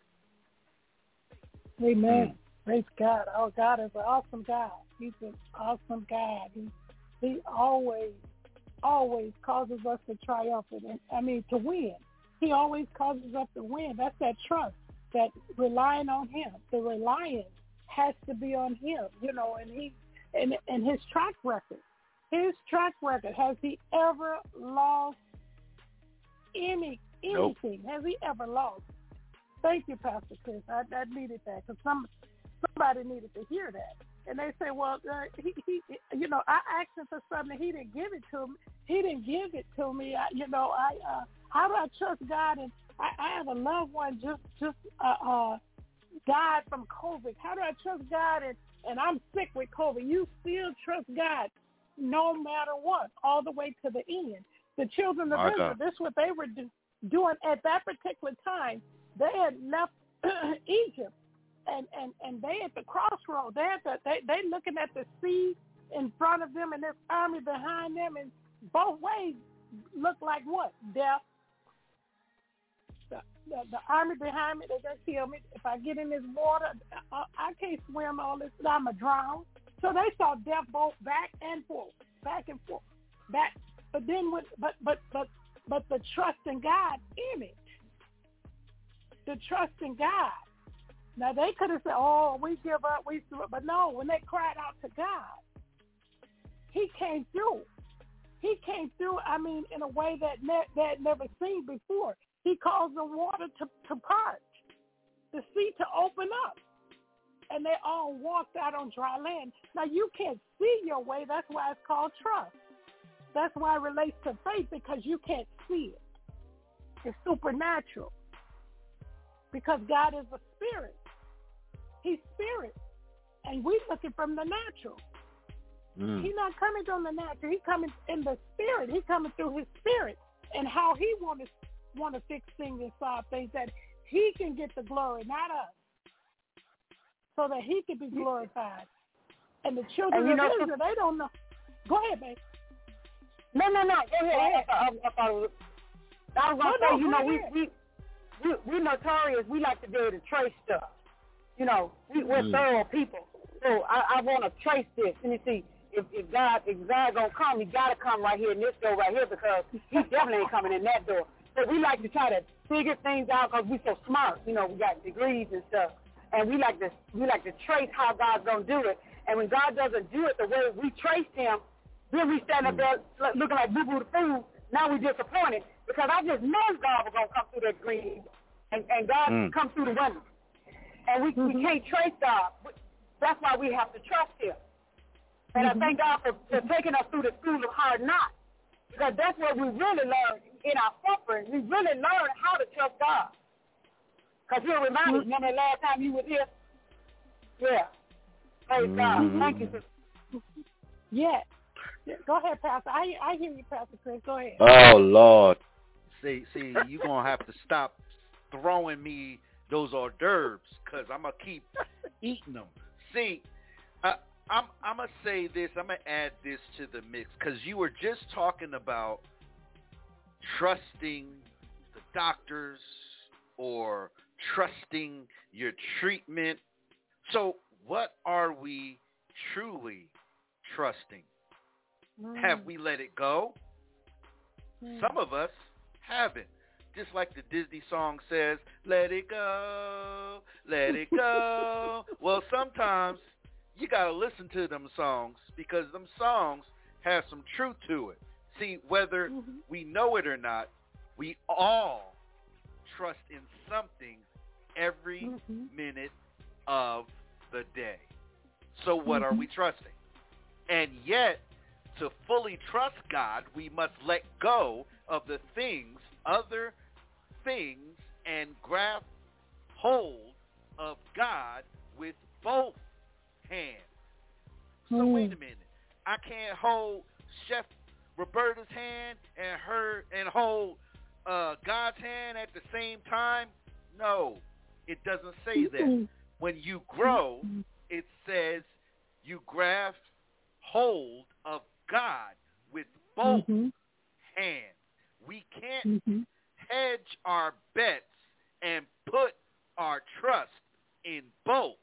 Amen. Praise God. Oh, God is an awesome God. He's an awesome God. He always always causes us to triumph, to win. He always causes us to win. That's that trust, that relying on him. The reliance has to be on him, and his track record. His track record. Has he ever lost anything? Nope. Has he ever lost? Thank you, Pastor Chris. I needed that because somebody needed to hear that. And they say, well, I asked him for something. He didn't give it to me. How do I trust God? And I have a loved one just died from COVID. How do I trust God? And I'm sick with COVID. You still trust God no matter what, all the way to the end. The children of Israel, this is what they were doing at that particular time. They had left Egypt, and they at the crossroads. They looking at the sea in front of them and this army behind them, and both ways look like what? Death. The army behind me, they're going to kill me. If I get in this water, I can't swim all this. I'm going to drown. So they saw death both back and forth. But then, but the trust in God image. The trust in God. Now, they could have said, oh, we give up, we threw it. But no, when they cried out to God, he came through. He came through, in a way that they had never seen before. He caused the water to part, the sea to open up, and they all walked out on dry land. Now, you can't see your way. That's why it's called trust. That's why it relates to faith, because you can't see it. It's supernatural, because God is a spirit. He's spirit, and we're looking from the natural. He's not coming from the natural. He's coming in the spirit. He's coming through his spirit and how he want to fix things and solve things, that he can get the glory, not us, so that he can be glorified. And the children of Israel, they don't know. Go ahead, babe. No. Go ahead. I was going to say, we're notorious. We like to be able to trace stuff. We're thorough people. So I want to trace this. And you see, if God gonna come, he gotta come right here in this door right here, because he definitely ain't coming in that door. So we like to try to figure things out because we're so smart. We got degrees and stuff, and we like to trace how God's gonna do it. And when God doesn't do it the way we traced him, then we stand up there looking like boo boo the fool. Now we're disappointed because I just know God was gonna come through that green, and God come through the window, and we can't trace God. That's why we have to trust him. And I thank God for taking us through the school of hard knocks, because that's where we really learn in our suffering. We really learn how to trust God. Because he'll remind us, remember the last time you were here? Yeah. Praise God. Thank you, sister. Yeah. Go ahead, Pastor. I hear you, Pastor Chris. Go ahead. Oh, Lord. See, you're going to have to stop throwing me those hors d'oeuvres, because I'm going to keep eating them. See, I'm going to say this. I'm going to add this to the mix, because you were just talking about trusting the doctors or trusting your treatment. So what are we truly trusting? Have we let it go? Some of us haven't. Just like the Disney song says, let it go, let it go. Well, sometimes you got to listen to them songs, because them songs have some truth to it. See, whether we know it or not, we all trust in something every minute of the day. So what are we trusting? And yet, to fully trust God, we must let go of the things, other things, and grab hold of God with both hands. So wait a minute. I can't hold Chef Roberta's hand and hold God's hand at the same time? No, it doesn't say that. When you grow, it says you grab hold of God with both hands. We can't hedge our bets and put our trust in both.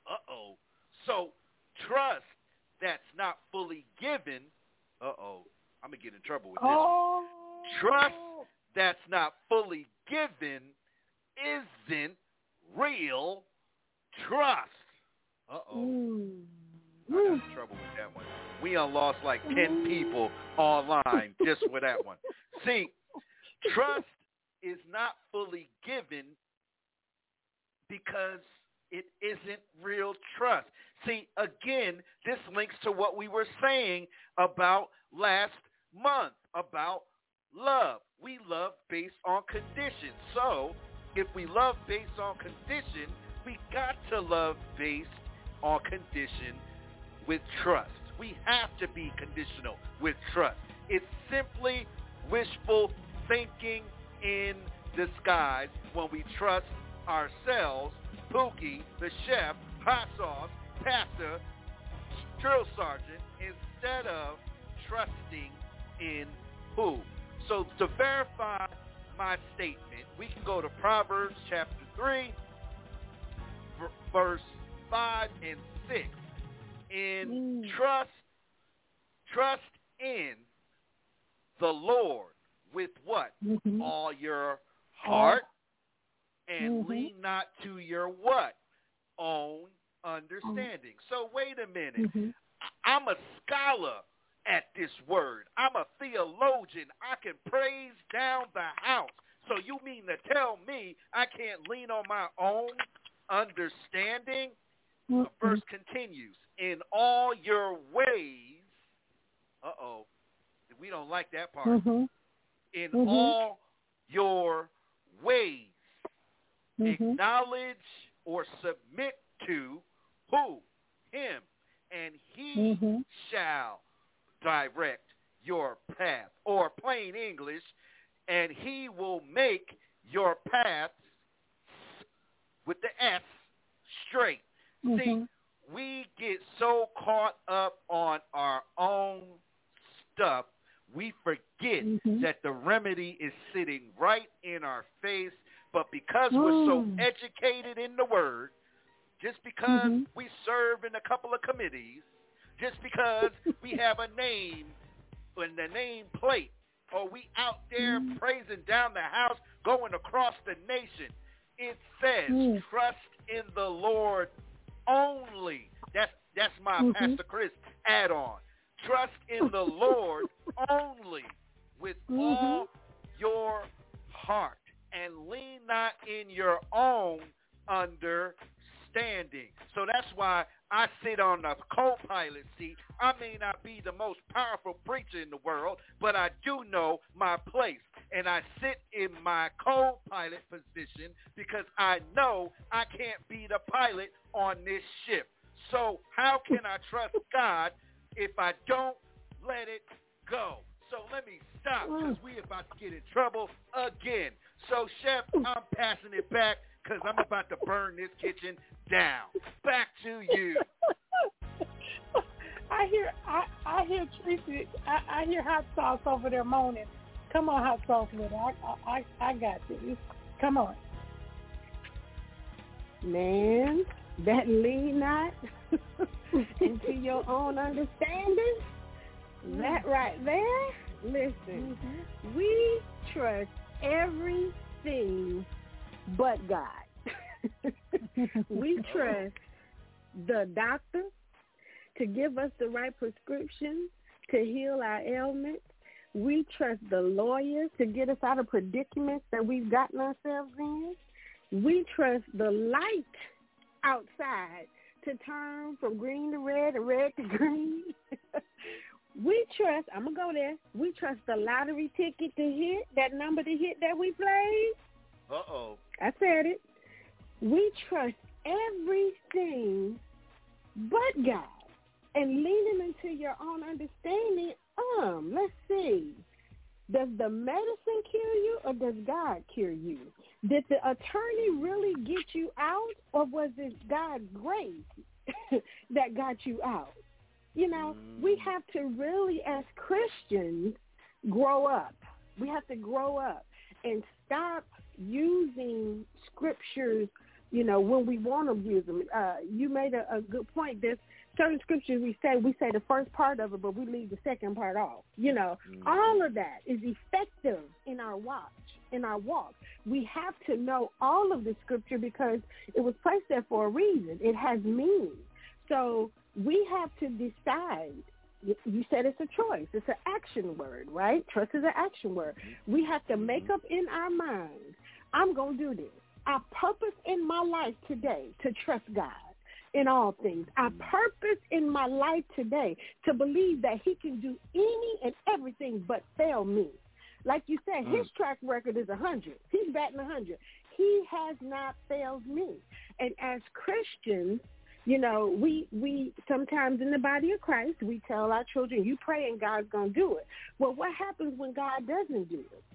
So trust that's not fully given, I'm going to get in trouble with this one. Trust that's not fully given isn't real trust. Uh-oh. I got in trouble with that one. We done lost like 10 people online just with that one. See, trust is not fully given because it isn't real trust. See, again, this links to what we were saying about last month, about love. We love based on condition. So, if we love based on condition, we got to love based on condition with trust. We have to be conditional with trust. It's simply wishful thinking in disguise when we trust ourselves, Pookie, the chef, hot sauce, pastor, drill sergeant, instead of trusting in who? So to verify my statement, we can go to Proverbs chapter 3, verse 5 and 6. In trust in the Lord with what? All your heart, and lean not to your what? Own understanding. So wait a minute. I'm a scholar at this word. I'm a theologian. I can praise down the house. So you mean to tell me I can't lean on my own understanding? The verse continues. In all your ways, we don't like that part. In all your ways, acknowledge or submit to who? Him. And he shall direct your path. Or plain English, and he will make your path with the S straight. See, we get so caught up on our own stuff, we forget that the remedy is sitting right in our face. But because we're so educated in the word, just because we serve in a couple of committees, just because we have a name in the name plate, or we out there praising down the house, going across the nation, it says trust in the Lord only. That's my Pastor Chris add-on. Trust in the Lord only with all your heart, and lean not in your own understanding. So that's why I sit on the co-pilot seat. I may not be the most powerful preacher in the world, but I do know my place. And I sit in my co-pilot position because I know I can't be the pilot on this ship. So how can I trust God if I don't let it go? So let me stop because we're about to get in trouble again. So, Chef, I'm passing it back because I'm about to burn this kitchen down. Back to you. I hear Tracy. I hear hot sauce over there moaning. Come on, hot sauce with her. I got you. Come on. Man, that lean not into your own understanding, that right there, listen, we trust everything but God. We trust the doctor to give us the right prescription to heal our ailments. We trust the lawyer to get us out of predicaments that we've gotten ourselves in. We trust the light outside to turn from green to red and red to green. We trust, I'm going to go there, we trust the lottery ticket to hit, that number to hit that we played. I said it. We trust everything but God. And leaning into your own understanding, let's see. Does the medicine cure you or does God cure you? Did the attorney really get you out or was it God's grace that got you out? You know, we have to really, as Christians, grow up. We have to grow up and stop using scriptures, you know, when we want to use them. You made a good point. There's certain scriptures we say the first part of it, but we leave the second part off. You know, all of that is effective in our walk. We have to know all of the scripture because it was placed there for a reason. It has meaning. So we have to decide. You said it's a choice. It's an action word, right? Trust is an action word. We have to make up in our minds, I'm going to do this. I purpose in my life today to trust God in all things. I purpose in my life today to believe that he can do any and everything but fail me. Like you said, his track record is 100. He's batting 100. He has not failed me. And as Christians, you know, we sometimes in the body of Christ, we tell our children, you pray and God's going to do it. Well, what happens when God doesn't do it?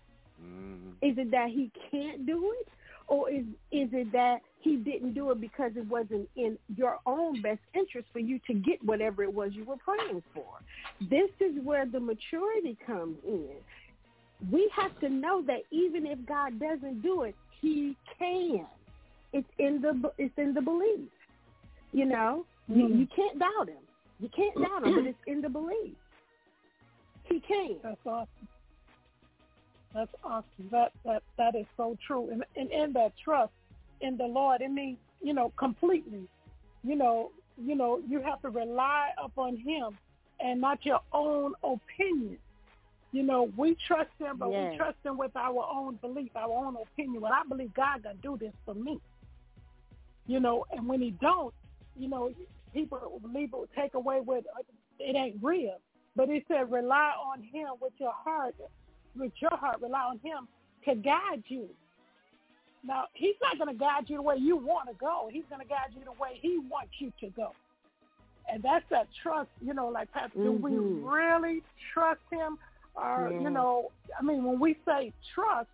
Is it that he can't do it? Or is it that he didn't do it because it wasn't in your own best interest for you to get whatever it was you were praying for? This is where the maturity comes in. We have to know that even if God doesn't do it, he can. It's in the belief. You know, you can't doubt him. You can't doubt him, but it's in the belief. He can. That's awesome. That's awesome. That is so true. And in that trust in the Lord, it means, you know, completely. You know, you have to rely upon him and not your own opinion. You know, we trust him, but we trust him with our own belief, our own opinion. Well, I believe God gonna do this for me. You know, and when he don't, you know, people will take away with it ain't real. But it said rely on him with your heart, rely on him to guide you. Now, he's not going to guide you the way you want to go. He's going to guide you the way he wants you to go. And that's that trust, you know, like Pastor, do we really trust him? Or, you know, I mean, when we say trust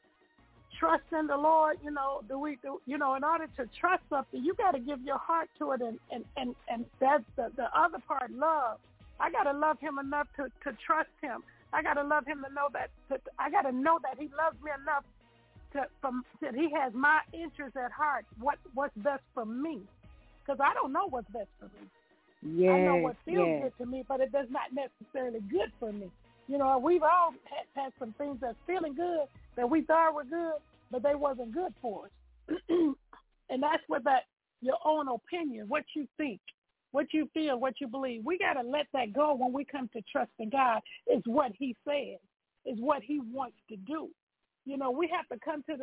in the Lord, you know, in order to trust something, you got to give your heart to it, and that's the other part, love. I got to love him enough to trust him. I got to love him to know that. I got to know that he loves me enough that he has my interests at heart. What's best for me? Because I don't know what's best for me. I know what feels good to me, but it does not necessarily good for me. You know, we've all had some things that's feeling good that we thought were good, but they wasn't good for us. And that's what your own opinion, what you think, what you feel, what you believe. We got to let that go when we come to trust in God. Is what he says, is what he wants to do. You know, we have to come to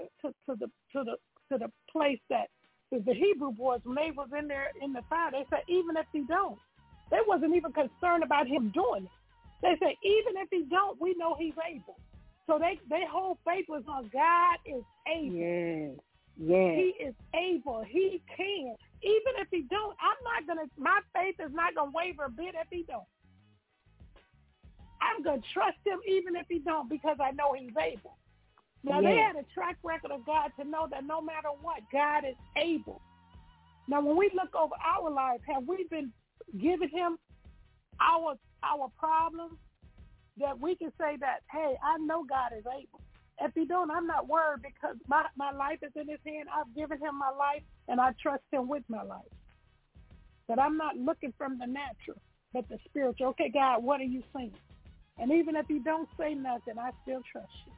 the place that the Hebrew boys, when they was in there in the fire, they said, even if he don't, they wasn't even concerned about him doing it. They said, even if he don't, we know he's able. So their whole faith was on God is able. Yes. He is able. He can. Even if he don't, my faith is not going to waver a bit if he don't. I'm going to trust him even if he don't because I know he's able. Now, they had a track record of God to know that no matter what, God is able. Now, when we look over our lives, have we been giving him our problems that we can say that, hey, I know God is able. If he don't, I'm not worried because my life is in his hand. I've given him my life, and I trust him with my life. But I'm not looking from the natural, but the spiritual. Okay, God, what are you saying? And even if he don't say nothing, I still trust you.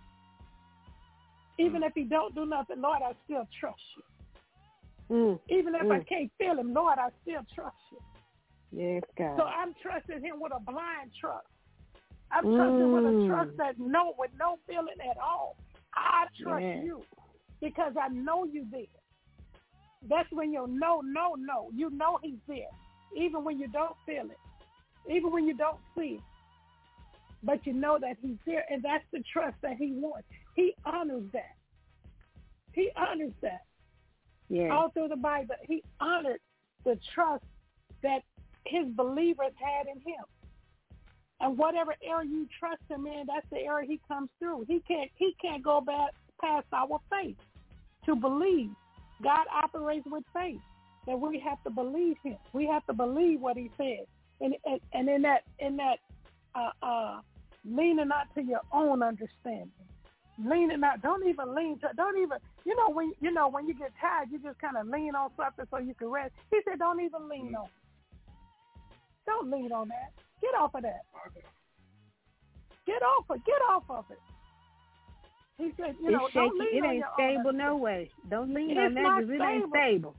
Even if he don't do nothing, Lord, I still trust you. Even if I can't feel him, Lord, I still trust you. Yes, God. So I'm trusting him with a blind trust. I'm trusting with a trust that with no feeling at all. I trust you because I know you there. That's when you'll know. You know he's there, even when you don't feel it, even when you don't see it. But you know that he's there, and that's the trust that he wants. He honors that. He honors that. Yeah. All through the Bible, he honored the trust that his believers had in him. And whatever area you trust him in, that's the area he comes through. He can't go past our faith to believe. God operates with faith. That we have to believe him. We have to believe what he says. And in that leaning not to your own understanding. Leaning not, don't even when you get tired, you just kind of lean on something so you can rest. He said, don't even lean on it. Don't lean on that. Get off of that. Get off of it. He said, you know, it's shaky. don't lean It on ain't your stable own. no way. Don't lean It's on that not because it ain't stable.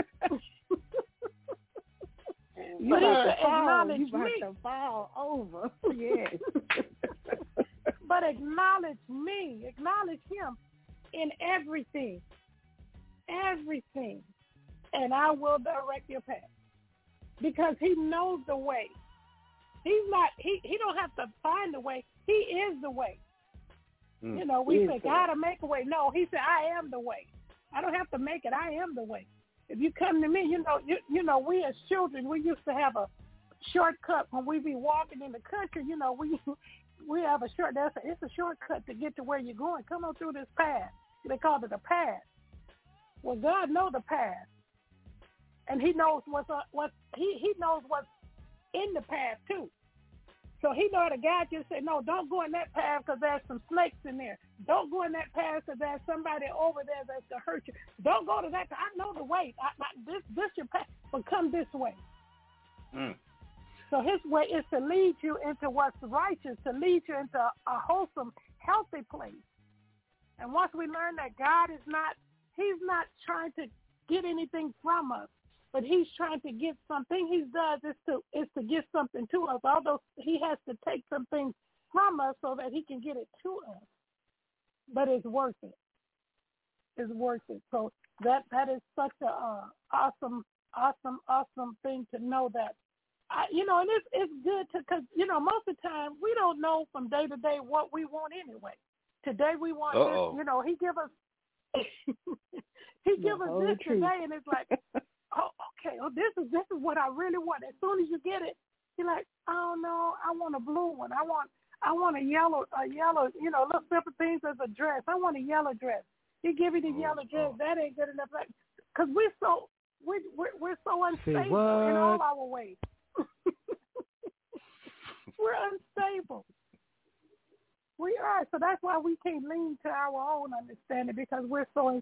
You But about to it's fall. acknowledge You about me. to fall over. Yes. But acknowledge me. Acknowledge him in everything. Everything. And I will direct your path. Because he knows the way. He's not, he don't have to find the way. He is the way. You know, we say, God to make a way. No, he said, I am the way. I don't have to make it. I am the way. If you come to me, you know, we as children, we used to have a shortcut when we be walking in the country. You know, we have a it's a shortcut to get to where you're going. Come on through this path. They called it a path. Well, God knows the path, and He knows He knows what's in the path too. So He know how to guide you and say, no, don't go in that path because there's some snakes in there. Don't go in that path because there's somebody over there that's going to hurt you. Don't go to that. I know the way. This your path, but come this way. So His way is to lead you into what's righteous, to lead you into a wholesome, healthy place. And once we learn that God is not, He's not trying to get anything from us, but He's trying to get something. He does is to get something to us, although He has to take some things from us so that He can get it to us. But it's worth it. It's worth it. So that is such a awesome thing to know that. And it's good because most of the time we don't know from day to day what we want anyway. Today we want this. He give us this today, and it's like, oh, okay, this is what I really want. As soon as you get it, you're like, oh no, I want a blue one. I want a yellow, little simple things as a dress. I want a yellow dress. He give you the yellow dress. That ain't good enough. Because we're so unstable in all our ways. We're unstable. We are. So that's why we can't lean to our own understanding, because we're so,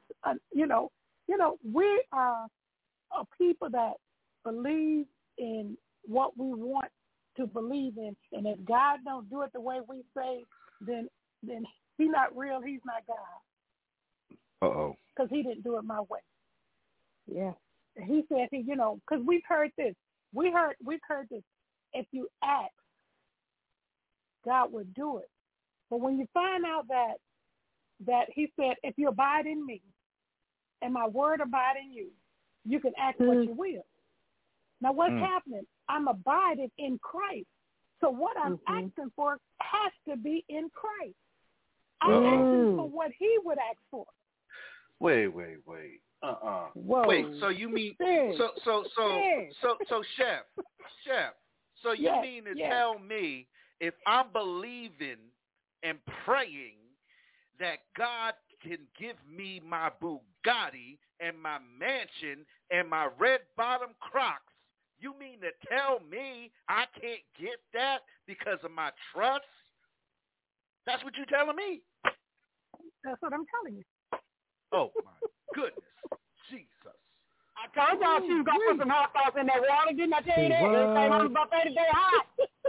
we are a people that believe in what we want to believe in. And if God don't do it the way we say, then He's not real. He's not God. Because He didn't do it my way. Yeah. He said, because we've heard this. We've heard this. If you ask, God would do it. But when you find out that He said, if you abide in me and my word abide in you, you can ask what you will. Now what's happening? I'm abiding in Christ. So what I'm asking for has to be in Christ. I'm asking for what He would ask for. Wait. Whoa. Wait, so you mean so Chef. So you mean to tell me if I'm believing and praying that God can give me my Bugatti and my mansion and my red bottom Crocs, you mean to tell me I can't get that because of my trust? That's what you're telling me? That's what I'm telling you. Oh, my goodness. Jesus. I told y'all she was going to put some hot sauce in that water. Didn't I tell you that? Everything on the buffet today hot.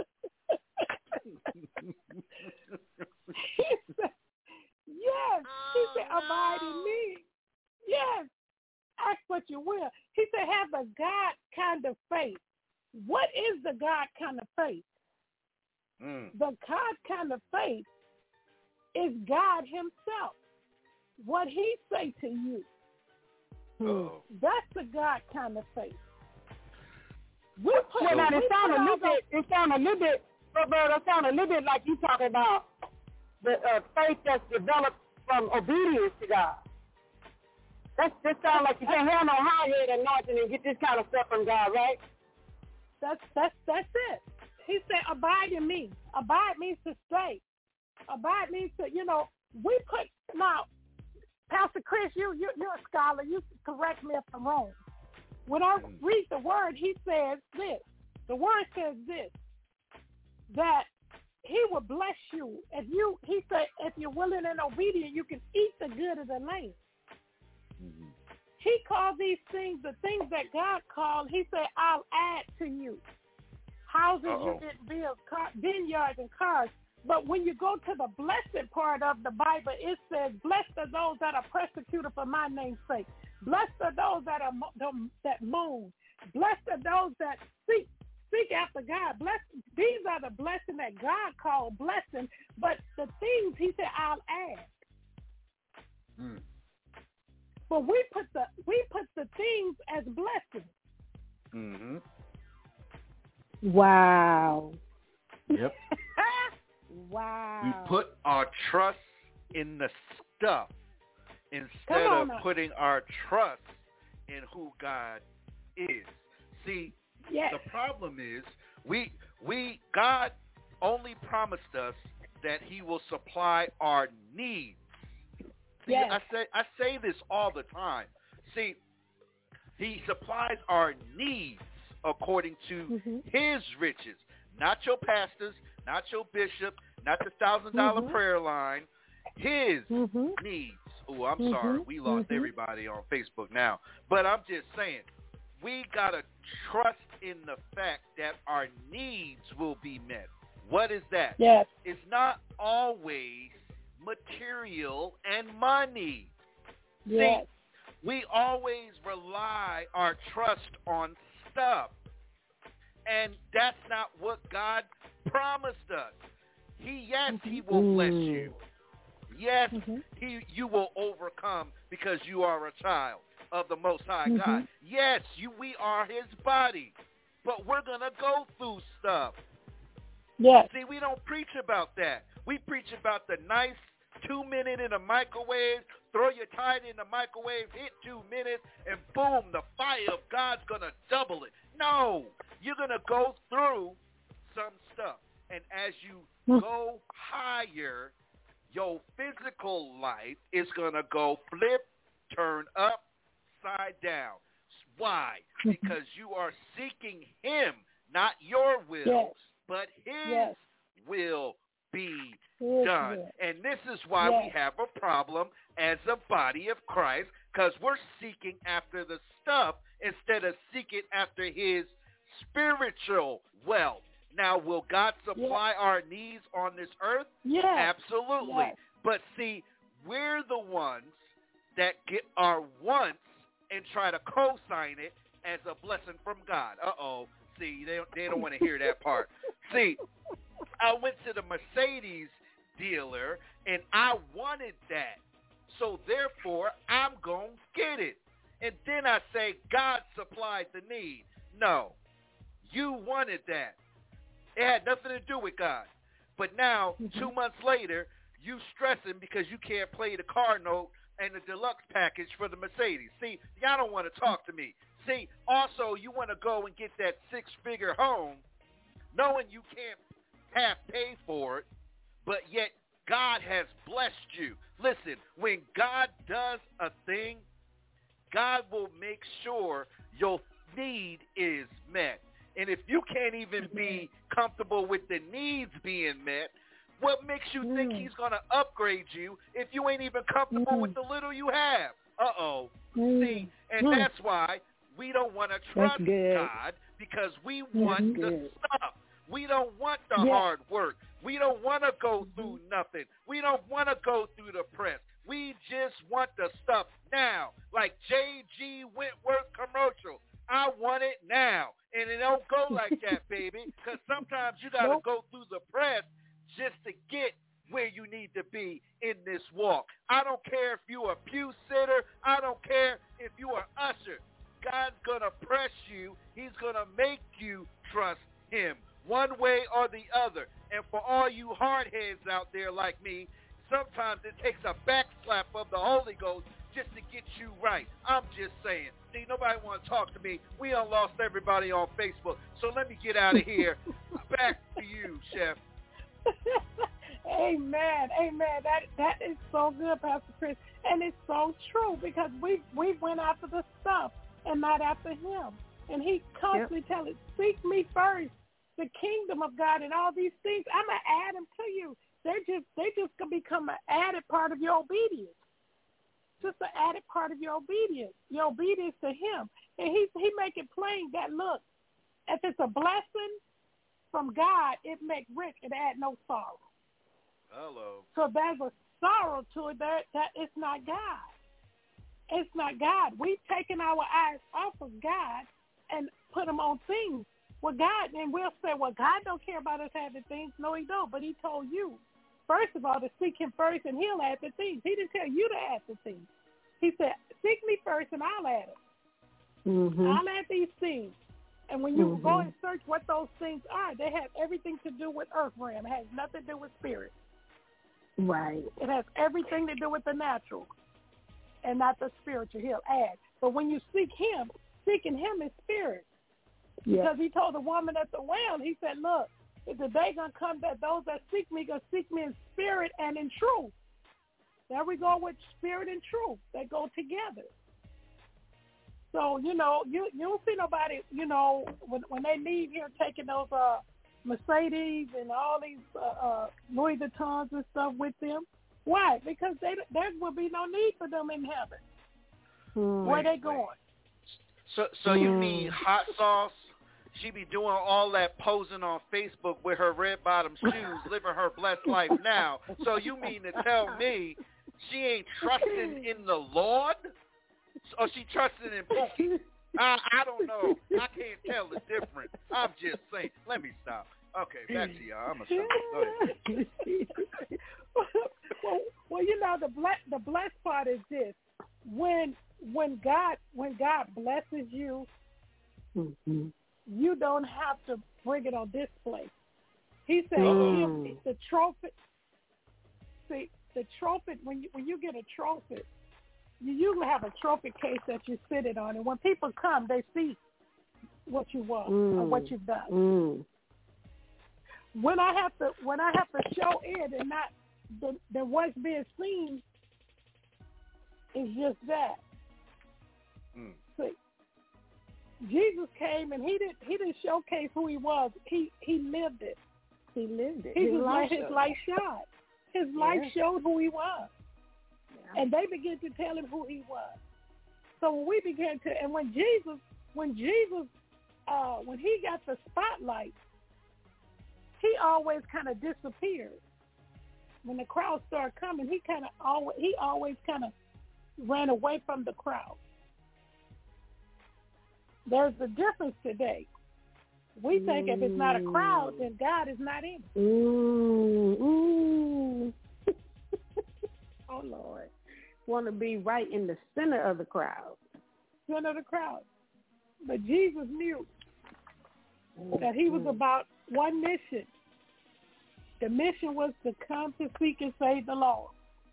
Yes. He said, abide in me. Yes. Ask what you will. He said, have the God kind of faith. What is the God kind of faith? The God kind of faith is God Himself. What He say to you. That's the God kind of faith. It sound a little bit like you talking about the faith that's developed from obedience to God. That sounds like you can't have no high-head anointing and get this kind of stuff from God, right? That's it. He said, abide in me. Abide means to stay. Abide means to, now, Pastor Chris, you're a scholar. You correct me if I'm wrong. When I read the word, he says this. The word says this, that He will bless you. He said, if you're willing and obedient, you can eat the good of the land. He called these things, the things that God called, He said, I'll add to you. houses, you get vineyards and cars. But when you go to the blessed part of the Bible, it says, blessed are those that are persecuted for my name's sake. Blessed are those that mourn. Blessed are those that seek after God. Blessed, these are the blessing that God called blessing. But the things he said, I'll add. But we put the things as blessings. Mm-hmm. Wow. Yep. Wow. We put our trust in the stuff instead of putting our trust in who God is. See, the problem is God only promised us that he will supply our needs. See, I say this all the time. See, he supplies our needs according to his riches, not your pastors, not your bishop, not the $1,000 prayer line, his needs. Oh, I'm sorry. We lost everybody on Facebook now. But I'm just saying, we got to trust in the fact that our needs will be met. What is that? Yes. It's not always material and money. Yes. See, we always rely our trust on stuff. And that's not what God promised us. He will bless you. Yes, you will overcome because you are a child of the Most High God. Yes, we are his body, but we're going to go through stuff. Yes. See, we don't preach about that. We preach about the nice 2-minute in the microwave, throw your tide in the microwave, hit 2 minutes, and boom, the fire of God's going to double it. No, you're going to go through some stuff. And as you go higher, your physical life is going to go flip, turn upside down. Why? Because you are seeking him, not your will, but his will be done. And this is why we have a problem as a body of Christ, because we're seeking after the stuff instead of seeking after his spiritual wealth. Now, will God supply our needs on this earth? Yes. Absolutely. Yes. But see, we're the ones that get our wants and try to co-sign it as a blessing from God. See, they don't want to hear that part. See, I went to the Mercedes dealer, and I wanted that. So, therefore, I'm going to get it. And then I say, God supplied the need. No, you wanted that. It had nothing to do with God. But now, 2 months later, you stressing because you can't play the car note and the deluxe package for the Mercedes. See, y'all don't want to talk to me. See, also, you want to go and get that 6-figure home knowing you can't half pay for it, but yet God has blessed you. Listen, when God does a thing, God will make sure your need is met. And if you can't even be comfortable with the needs being met, what makes you think he's going to upgrade you if you ain't even comfortable with the little you have? See, and that's why we don't want to trust God, because we want the stuff. We don't want the hard work. We don't want to go through nothing. We don't want to go through the press. We just want the stuff now, like J.G. Wentworth commercial. I want it now. And it don't go like that, baby, because sometimes you got to go through the press just to get where you need to be in this walk. I don't care if you're a pew sitter. I don't care if you're an usher. God's going to press you. He's going to make you trust him one way or the other. And for all you hardheads out there like me, sometimes it takes a backslap of the Holy Ghost just to get you right. I'm just saying. See, nobody want to talk to me. We done lost everybody on Facebook. So let me get out of here. Back to you, Chef. Amen. Amen. That is so good, Pastor Chris. And it's so true, because we went after the stuff and not after him. And he constantly tells us, seek me first, the kingdom of God, and all these things. I'm going to add them to you. They just going to become an added part of your obedience. Just an added part of your obedience to him. And he make it plain that, look, if it's a blessing, from God, it make rich and add no sorrow. Hello. So there's a sorrow to it that it's not God. It's not God. We've taken our eyes off of God and put them on things. Well, God, and we'll say, well, God don't care about us having things. No, he don't. But he told you, first of all, to seek him first, and he'll add the things. He didn't tell you to add the things. He said, seek me first, and I'll add it. Mm-hmm. I'll add these things. And when you go and search what those things are, they have everything to do with earth realm. It has nothing to do with spirit. Right. It has everything to do with the natural and not the spiritual. He'll add. But when you seek him, seeking him is spirit. Yeah. Because he told the woman at the well, he said, look, if the day going to come that those that seek me going to seek me in spirit and in truth. There we go with spirit and truth. They go together. So, you don't see nobody, when they leave here taking those Mercedes and all these Louis Vuittons and stuff with them. Why? Because there will be no need for them in heaven. Where they going? So you mean Hot Sauce? She be doing all that posing on Facebook with her red bottom shoes, living her blessed life now. So you mean to tell me she ain't trusting in the Lord? Or she trusting in Pookie? I don't know. I can't tell the difference. I'm just saying. Let me stop. Okay, back to y'all. I'm going to stop. Go ahead. Well, the blessed part is this. When God blesses you, you don't have to bring it on display. He said, the trophy. See, the trophy. When you get a trophy, you usually have a trophy case that you sit it on, and when people come, they see what you were or what you've done. When I have to show it and not the what's being seen is just that. See, Jesus came and he didn't showcase who he was. He lived it. He lived it. His light shone. His light showed who he was. Yeah. And they began to tell him who he was. So when we began to, and when Jesus, when he got the spotlight, he always kind of disappeared. When the crowd started coming, he always kind of ran away from the crowd. There's a difference today. We think if it's not a crowd, then God is not in it. Oh, Lord. Want to be right in the center of the crowd. Center of the crowd. But Jesus knew that he was about one mission. The mission was to come to seek and save the lost.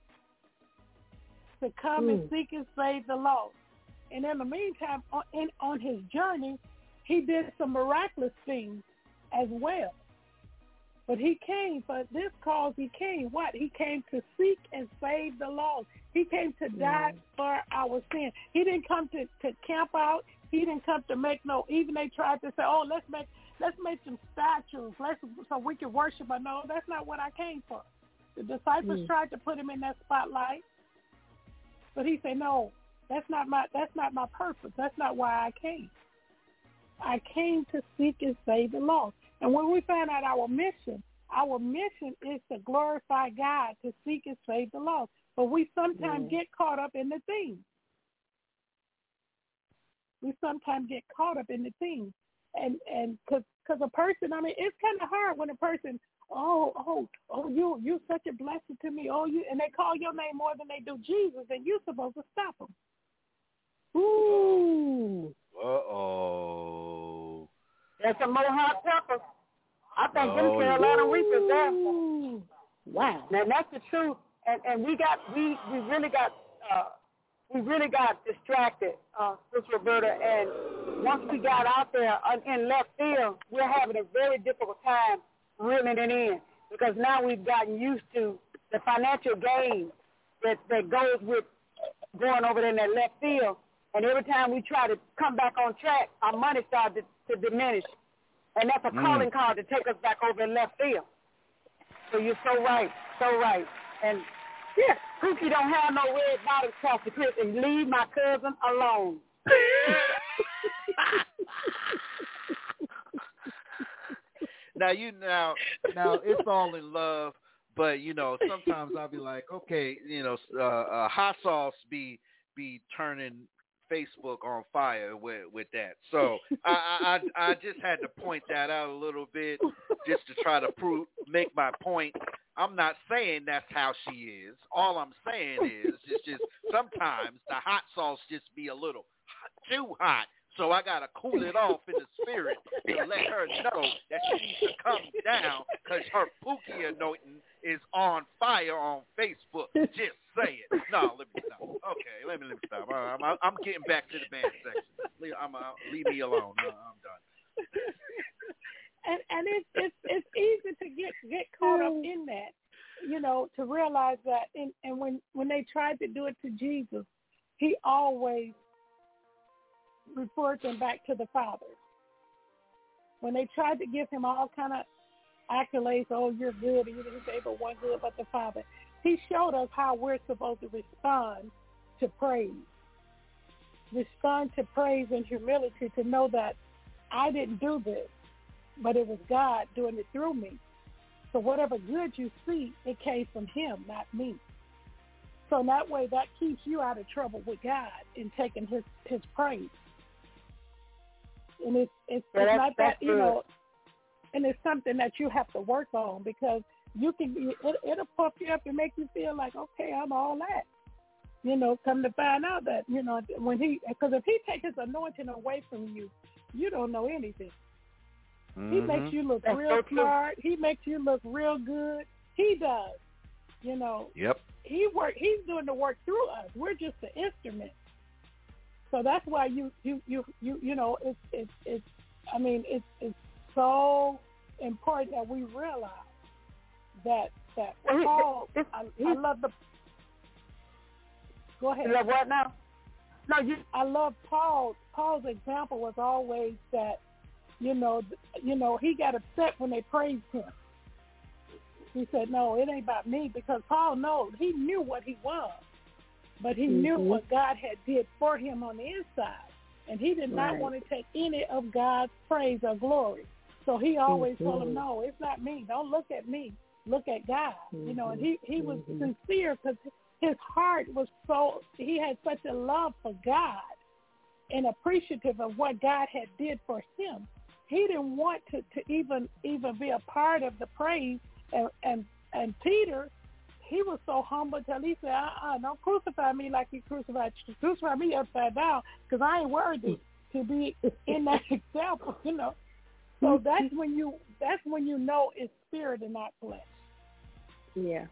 To come and seek and save the lost. And in the meantime, on his journey, he did some miraculous things as well. But he came for this cause. He came what? He came to seek and save the lost. He came to die for our sin. He didn't come to camp out. He didn't come to make even they tried to say, oh, let's make some statues so we can worship. But no, that's not what I came for. The disciples tried to put him in that spotlight. But he said, no, that's not my purpose. That's not why I came. I came to seek and save the lost. And when we find out our mission is to glorify God, to seek and save the lost. But we sometimes get caught up in the things. We sometimes get caught up in the things. And because a person, it's kind of hard when a person, you're such a blessing to me. And they call your name more than they do Jesus, and you're supposed to stop them. Ooh. Uh-oh. That's a Mohawk pepper. I think them Carolina Reapers there. Wow. Now that's the truth. And we really got distracted, Sister Roberta, and once we got out there in left field, we're having a very difficult time reeling it in because now we've gotten used to the financial gain that goes with going over there in that left field. And every time we try to come back on track, our money started to diminish. And that's a calling card to take us back over in left field. So you're so right. And Pookie don't have no red bottoms, Pastor Chris, and leave my cousin alone. Now it's all in love, but sometimes I'll be like, okay, hot sauce be turning Facebook on fire with that. So I just had to point that out a little bit just to try to make my point. I'm not saying that's how she is. All I'm saying is it's just sometimes the hot sauce just be a little too hot. So I got to cool it off in the spirit to let her know that she needs to come down because her Pookie anointing is on fire on Facebook. Just say it. No, let me stop. Okay, let me stop. I'm getting back to the band section. Leave me alone. I'm done. And it's easy to get caught up in that, to realize that. And when they tried to do it to Jesus, he always referred them back to the Father. When they tried to give him all kind of accolades, oh, you're good, you didn't say but one good but the Father, he showed us how we're supposed to respond to praise. Respond to praise and humility, to know that I didn't do this, but it was God doing it through me. So whatever good you see, it came from him, not me. So in that way, that keeps you out of trouble with God in taking his praise. And it's not that, and it's something that you have to work on, because it'll puff you up and make you feel like, okay, I'm all that. Come to find out that, because if he takes his anointing away from you, you don't know anything. Mm-hmm. He makes you look real smart. He makes you look real good. He does. Yep. He's doing the work through us. We're just the instrument. So that's why it's so important that we realize that Paul. I love the. Go ahead. You love what now? No, I love Paul. Paul's example was always that, he got upset when they praised him. He said, no, it ain't about me, because Paul knows. He knew what he was, but he knew what God had did for him on the inside. And he did not want to take any of God's praise or glory. So he always told him, no, it's not me. Don't look at me. Look at God. And he was sincere, because his heart was he had such a love for God and appreciative of what God had did for him. He didn't want to even be a part of the praise. And Peter, he was so humble till he said, don't crucify me like you crucified. Crucify me upside down, because I ain't worthy to be in that example, So that's when you know it's spirit and not flesh. Yeah.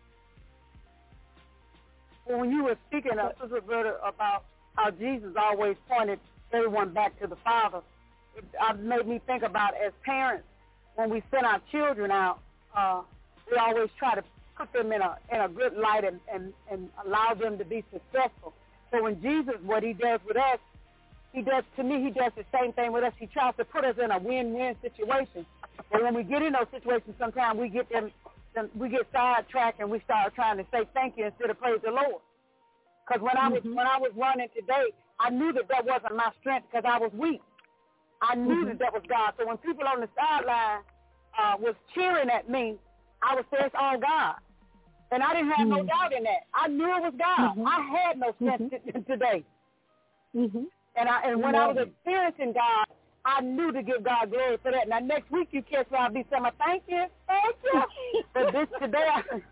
Well, when you were speaking, Sister Roberta, about how Jesus always pointed everyone back to the Father, it made me think about, as parents, when we send our children out, we always try to put them in a good light and allow them to be successful. So when Jesus, what he does with us, he does the same thing with us. He tries to put us in a win-win situation. But when we get in those situations, sometimes we get sidetracked and we start trying to say thank you instead of praise the Lord. Because when I was running today, I knew that wasn't my strength, because I was weak. I knew that was God. So when people on the sideline was cheering at me, I would say it's all God. And I didn't have no doubt in that. I knew it was God. I had no strength today. And when I was experiencing God, I knew to give God glory for that. Now, next week you catch me, I'll be saying, thank you. But today,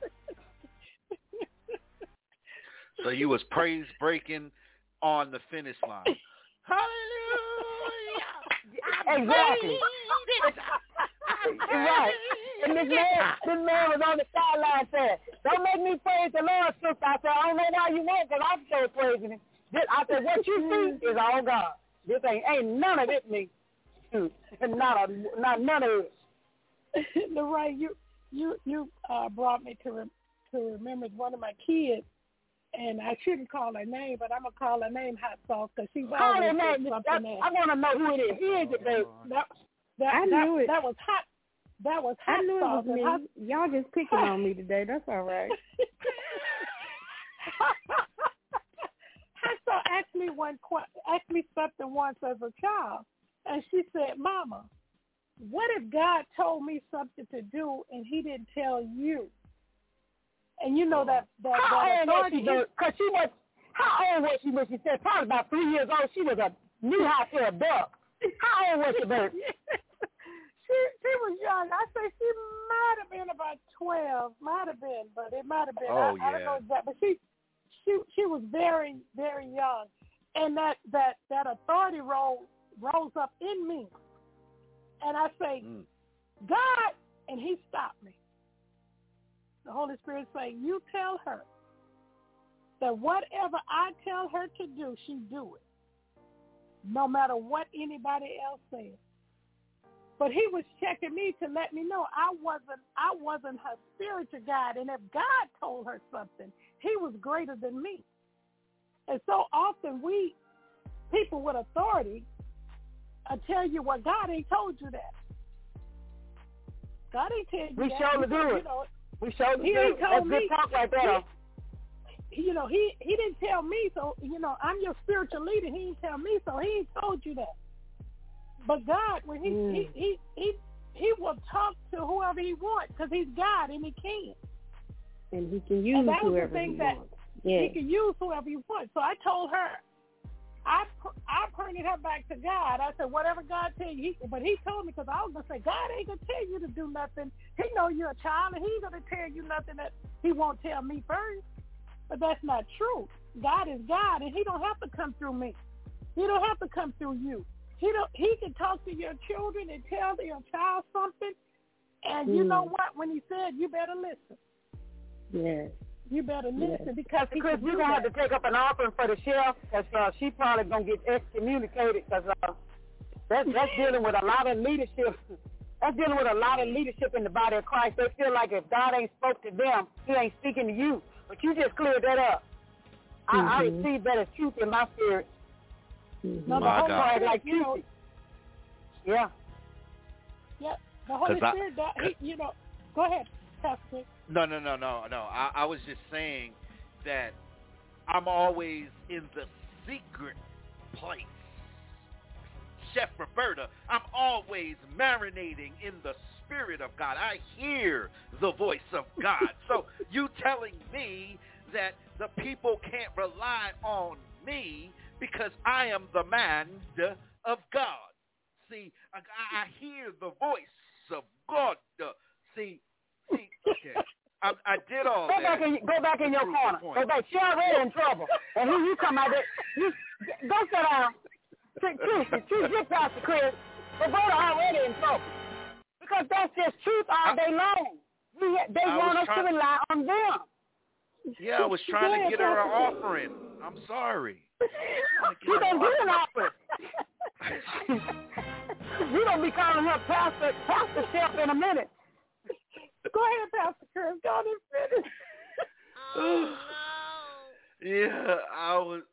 So you was praise breaking on the finish line. Hallelujah! Exactly. Right. And this man was on the sideline saying, don't make me praise the Lord, sister. I said, I don't know why you won't, because I'm still praising him. I said, what you see is all God. This ain't none of it me. Not none of it. Right. You brought me to remember one of my kids, and I shouldn't call her name, but I'm gonna call her name Hot Sauce, because she's always something else. I want to know who it is. Who is it, babe? I knew it. That was Hot. That was Hot I knew Sauce. It was me. Y'all just picking on me today. That's all right. Hot Sauce asked me something once as a child, and she said, "Mama, what if God told me something to do and he didn't tell you? And you know that how old was she? Because she was, how old was she when she said? Probably about 3 years old. She was a knee-high to a duck. How old was she, Bert? She was young. I say she might have been about 12. Might have been, but it might have been. I don't know exactly. But she was very, very young. And that authority rose up in me. And I say, God, and he stopped me. The Holy Spirit say, you tell her that whatever I tell her to do, she do it. No matter what anybody else says. But he was checking me to let me know I wasn't her spiritual guide. And if God told her something, he was greater than me. And so often people with authority, tell you what, God ain't told you that. God ain't tell you that. We surely do it. We surely do it. That's good talk right there. He didn't tell me, so, I'm your spiritual leader. He didn't tell me, so he ain't told you that. But God, when he will talk to whoever he wants because he's God and he can. And he can use whoever he wants. He can use whoever he wants. So I told her, I pointed her back to God. I said, whatever God tell you. But he told me, because I was going to say, God ain't going to tell you to do nothing. He know you're a child, and he ain't going to tell you nothing that he won't tell me first. But that's not true. God is God, and he don't have to come through me. He don't have to come through you. He can talk to your children and tell your child something. And you know what? When he said, you better listen. Yes. You better listen because Chris, we're going to have to take up an offering for the sheriff because she probably going to get excommunicated because that's dealing with a lot of leadership. That's dealing with a lot of leadership in the body of Christ. They feel like if God ain't spoke to them, he ain't speaking to you. But you just cleared that up. I received that as truth in my spirit. No, the Holy Spirit, like yeah. Yeah, the Holy Spirit, go ahead, Pastor. No. I was just saying that I'm always in the secret place. Chef Roberta, I'm always marinating in the Spirit of God. I hear the voice of God. So you telling me that the people can't rely on me because I am the man of God. See, I hear the voice of God. See, okay. I did all that. Go back in your corner. Go back. She already in trouble. And here you come out there. Go sit down. Get Pastor Chris. Roberta already in trouble. Because that's just truth all day long. They want us to rely on them. Yeah, I was trying to get her an offering. I'm sorry. You don't get an offering. You're going to be calling her Pastor Chef in a minute. Go ahead, Pastor Chris. Go ahead and finish. Oh, no. Yeah, I was...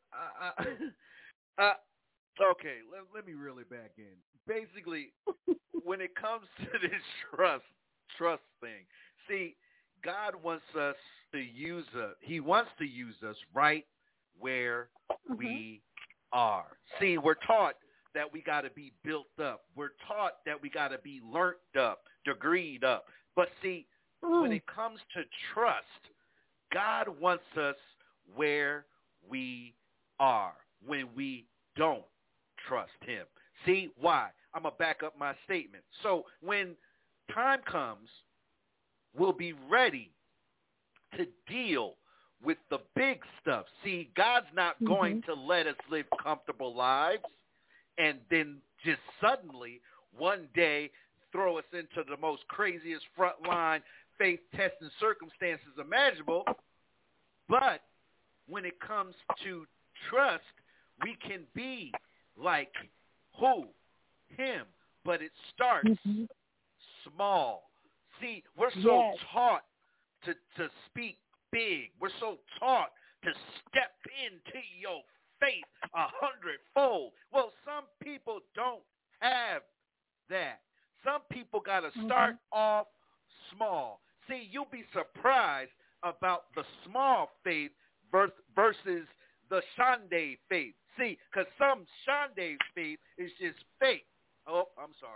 okay, let me reel it back in. Basically, when it comes to this trust thing, see, God wants us to use us. He wants to use us right where we are. See, we're taught that we got to be built up. We're taught that we got to be learned up, degreed up. But see, when it comes to trust, God wants us where we are when we don't trust him. See, why? I'm going to back up my statement. So when time comes, we'll be ready to deal with the big stuff. See, God's not going to let us live comfortable lives and then just suddenly one day throw us into the most craziest frontline faith testing circumstances imaginable. But when it comes to trust, we can be like who? Him. But it starts small. See, we're so taught to speak big. We're so taught to step into your faith 100-fold. Well, some people don't have that. Some people got to start off small. See, you'll be surprised about the small faith versus the Shande faith. See, because some Shande faith is just faith. Oh, I'm sorry.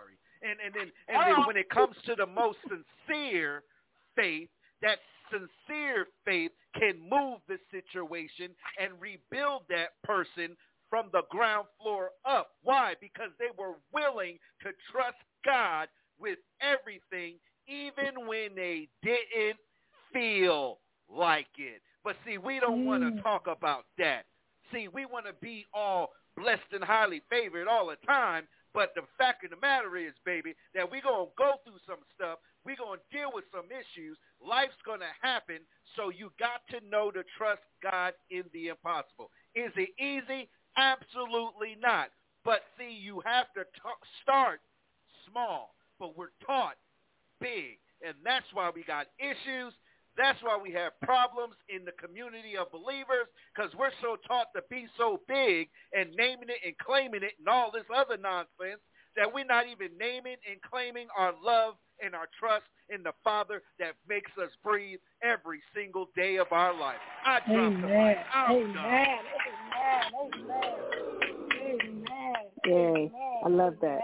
then when it comes to the most sincere faith, that sincere faith can move the situation and rebuild that person from the ground floor up. Why? Because they were willing to trust God with everything, even when they didn't feel like it. But see, we don't want to talk about that. See, we want to be all blessed and highly favored all the time. But the fact of the matter is, baby, that we're going to go through some stuff. We're going to deal with some issues. Life's going to happen. So you got to know to trust God in the impossible. Is it easy? Absolutely not. But see, you have to start small. But we're taught big. And that's why we got issues. That's why we have problems in the community of believers, because we're so taught to be so big and naming it and claiming it and all this other nonsense that we're not even naming and claiming our love and our trust in the Father that makes us breathe every single day of our life. I dropped the mic. Amen. Yay. I love that.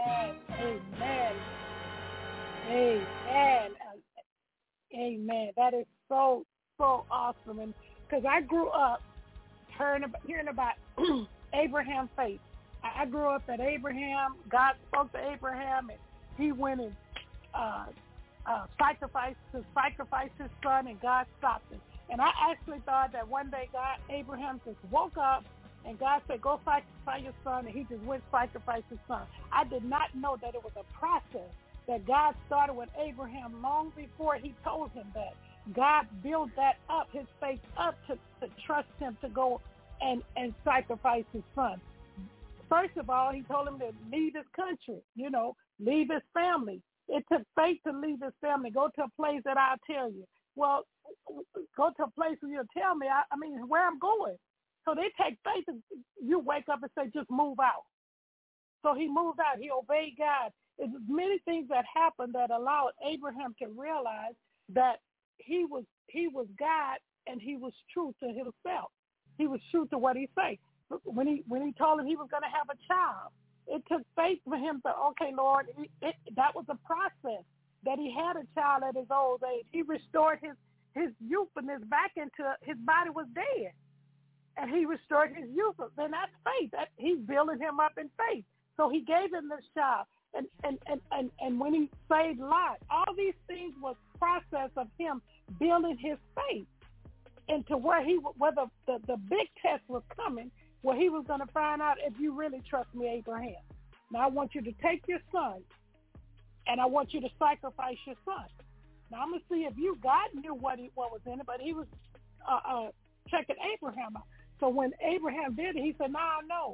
Amen. That is so awesome. And because I grew up hearing about Abraham's faith. I grew up at Abraham. God spoke to Abraham, and he went and sacrificed his son, and God stopped him. And I actually thought that one day Abraham just woke up, and God said, go sacrifice your son, and he just went sacrifice his son. I did not know that it was a process that God started with Abraham long before he told him that. God built that up, his faith up to trust him to go and sacrifice his son. First of all, he told him to leave his country, leave his family. It took faith to leave his family, go to a place that I'll tell you. Well, go to a place where you'll tell me, I mean, where I'm going. So they take faith, and you wake up and say, just move out. So he moved out. He obeyed God. There's many things that happened that allowed Abraham to realize that he was God and he was true to himself. He was true to what he said. When he told him he was going to have a child, it took faith for him to, okay, Lord, that was a process, that he had a child at his old age. He restored his youthfulness back into, his body was dead, and he restored his youth. Then that's faith. He's building him up in faith. So he gave him this child. And when he saved Lot, all these things was process of him building his faith into where the big test was coming, where he was going to find out if you really trust me, Abraham. Now I want you to take your son, and I want you to sacrifice your son. Now I'm going to see if God knew what was in it, but he was checking Abraham out. So when Abraham did it, he said, "No,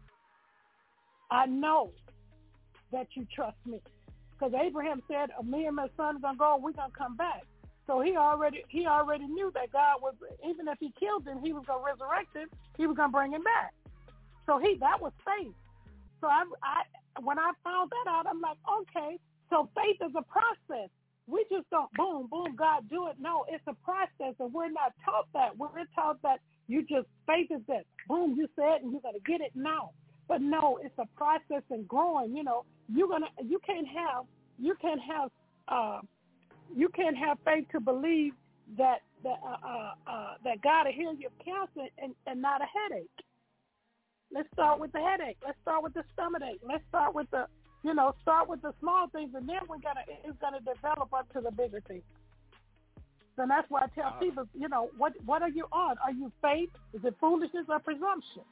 I know that you trust me." Because Abraham said, me and my son are going to go, we're going to come back. So he already knew that God was, even if he killed him, he was going to resurrect him, he was going to bring him back. So that was faith. So when I found that out, I'm like, okay, so faith is a process. We just don't, boom, boom, God, do it. No, it's a process, and we're not taught that. We're taught that faith is that, boom, you said, and you're going to get it now. But no, it's a process and growing. You can't have faith to believe that God will heal your cancer and not a headache. Let's start with the headache. Let's start with the stomachache. Let's start with the small things, and then it's gonna develop up to the bigger things. And that's why I tell people, what are you on? Are you faith? Is it foolishness or presumption?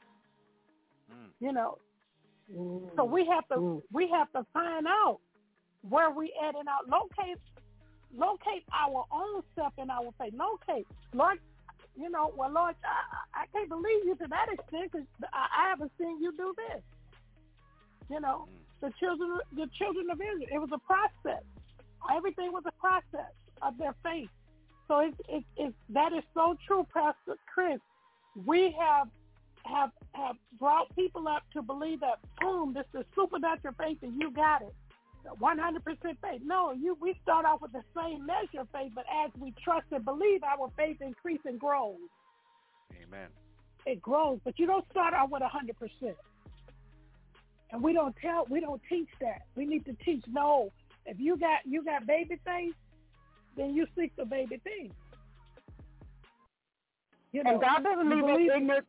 So we have to find out where we at and out. Locate our own self in our faith. Locate, Lord. Lord, I can't believe you to that extent because I haven't seen you do this. The children of Israel, it was a process. Everything was a process of their faith. So that is so true, Pastor Chris. We have brought people up to believe that, boom, this is supernatural faith and you got it. 100% faith. No, we start off with the same measure of faith, but as we trust and believe, our faith increases and grows. Amen. It grows, but you don't start out with 100%. And we don't teach that. We need to teach, no, if you got baby face, then you seek the baby thing. You know, and God doesn't leave us ignorant.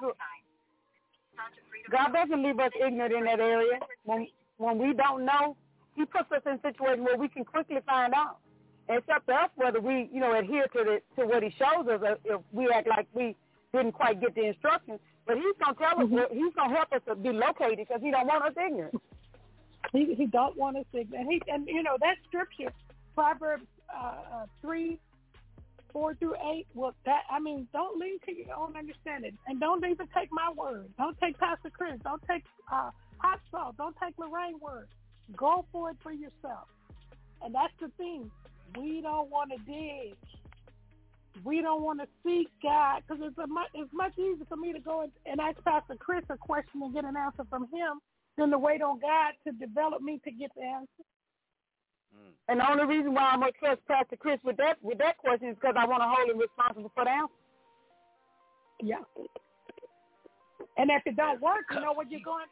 God doesn't leave us ignorant in that area. When we don't know, He puts us in situations where we can quickly find out. And it's up to us whether we, adhere to what He shows us, or if we act like we didn't quite get the instructions. But He's gonna tell us. He's gonna help us to be located because He don't want us ignorant. He don't want us ignorant. And that scripture, Proverbs 3:4-8. Well, don't lean to your own understanding, and don't even take my word. Don't take Pastor Chris. Don't take Hot Sauce. Don't take Lorraine's word. Go for it for yourself. And that's the thing. We don't want to dig. We don't want to seek God, because it's much easier for me to go and ask Pastor Chris a question and get an answer from him than to wait on God to develop me to get the answer. And the only reason why I'm going to trust Pastor Chris with that question is because I want to hold him responsible for the answer. Yeah. And if it don't work, you know what you're going.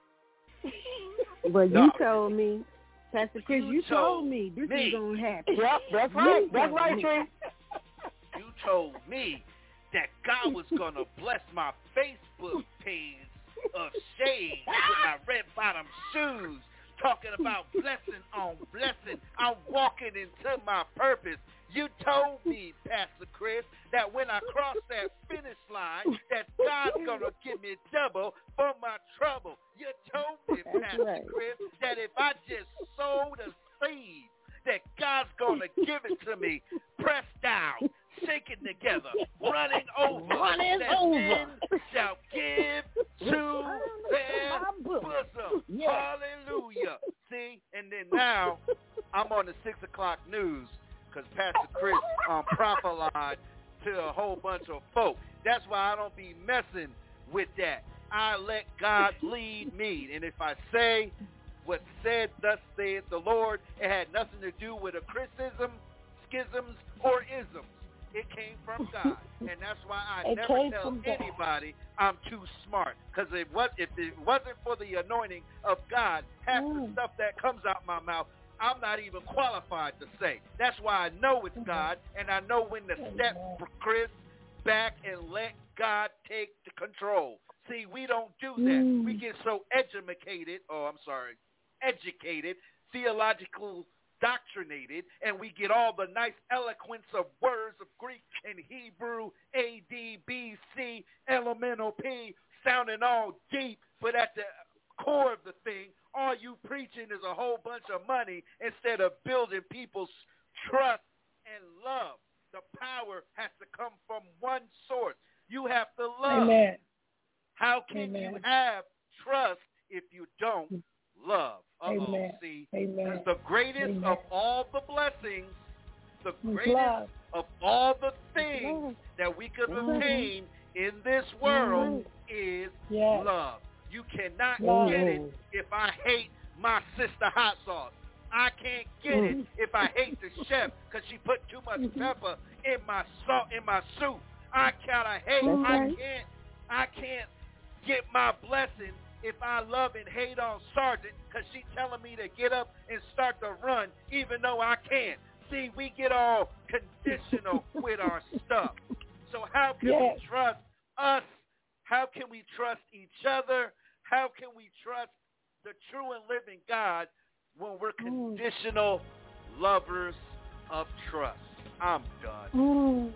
Well, you told me, Pastor Chris, you told me this is going to happen. Yep, that's right. That's right, Trey. You told me that God was going to bless my Facebook page of shade with my red bottom shoes, talking about blessing on blessing. I'm walking into my purpose. You told me, Pastor Chris, that when I cross that finish line, that God's going to give me double for my trouble. You told me, Pastor Chris, that if I just sow the seed, that God's going to give it to me, pressed down, shaken together, running over. Men shall give to their bosom. Yeah. Hallelujah. See, and then now I'm on the 6 o'clock news because Pastor Chris prophesied to a whole bunch of folk. That's why I don't be messing with that. I let God lead me. And if I say what said, thus saith the Lord, it had nothing to do with a criticism, schisms, or isms. It came from God. And that's why I never tell anybody I'm too smart. Because if it wasn't for the anointing of God, half the stuff that comes out my mouth, I'm not even qualified to say. That's why I know it's God, and I know when to step Chris back and let God take the control. See, we don't do that. We get so educated, theological doctrinated, and we get all the nice eloquence of words of Greek and Hebrew, A, D, B, C, elemental P, sounding all deep, but at the core of the thing, all you preaching is a whole bunch of money instead of building people's trust and love. The power has to come from one source. You have to love. Amen. How can you have trust if you don't love? Amen. See, Amen. the greatest of all the blessings, the greatest of all the things that we could obtain in this world is love. You cannot get it if I hate my sister Hot Sauce. I can't get it if I hate the chef because she put too much pepper in my soup. I can't get my blessing if I love and hate on Sergeant because she's telling me to get up and start the run even though I can't. See, we get all conditional with our stuff. So how can we trust us? How can we trust each other? How can we trust the true and living God when we're conditional lovers of trust? I'm done.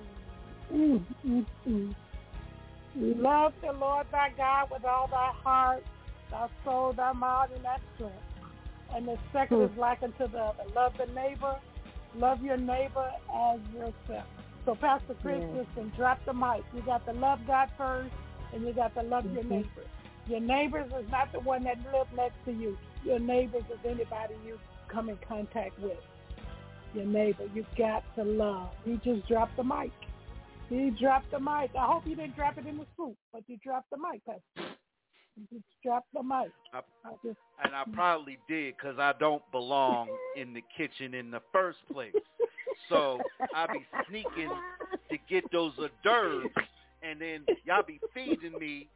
Love the Lord thy God with all thy heart, thy soul, thy mind, and thy strength. And the second is like unto the other. Love the neighbor. Love your neighbor as yourself. So Pastor Chris, listen, drop the mic. You got to love God first, and you got to love your neighbor. Your neighbors is not the one that live next to you. Your neighbors is anybody you come in contact with. Your neighbor, you got to love. He just dropped the mic. He dropped the mic. I hope you didn't drop it in the soup, but you dropped the mic, Pastor. You just dropped the mic. And I probably did because I don't belong in the kitchen in the first place. So I be sneaking to get those hors d'oeuvres, and then y'all be feeding me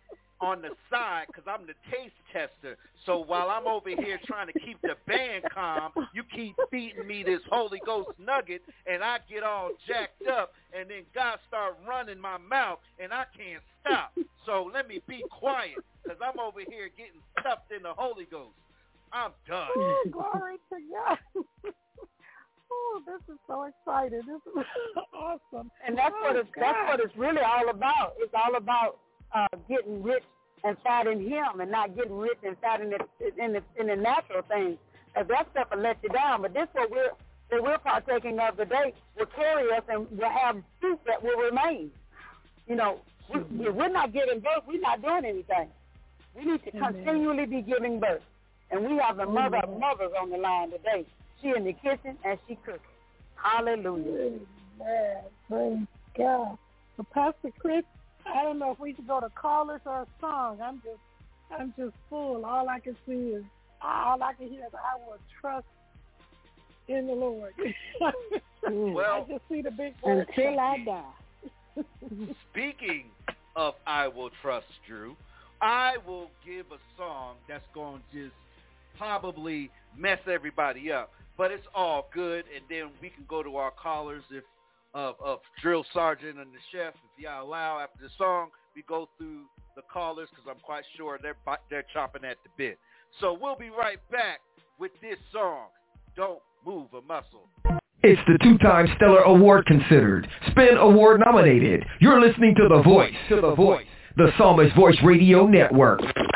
on the side because I'm the taste tester. So while I'm over here trying to keep the band calm, you keep feeding me this Holy Ghost nugget, and I get all jacked up, and then God start running my mouth, and I can't stop. So let me be quiet because I'm over here getting stuffed in the Holy Ghost. I'm done. Oh, glory to God. Oh, this is so exciting. This is awesome. And that's what it's really all about. It's all about getting rich and fat in Him, and not getting rich and fat in the natural things. And that stuff will let you down. But this what we're partaking of today will carry us, and will have fruit that will remain. You know, we're not giving birth. We're not doing anything. We need to continually be giving birth. And we have the mother of mothers on the line today. She in the kitchen and she cooking. Hallelujah. Amen. Praise God. So Pastor Chris, I don't know if we should go to callers or a song. I'm just full. All I can hear is I will trust in the Lord. Well, I just see the big word until I die. Speaking of I will trust, Drew, I will give a song that's going to just probably mess everybody up, but it's all good, and then we can go to our callers of Drill Sergeant and the Chef. If y'all allow, after the song, we go through the callers because I'm quite sure they're chomping at the bit. So we'll be right back with this song, Don't Move a Muscle. It's the two-time Stellar Award considered, Spin Award nominated. You're listening to The Voice, the Psalmist Voice Radio Network.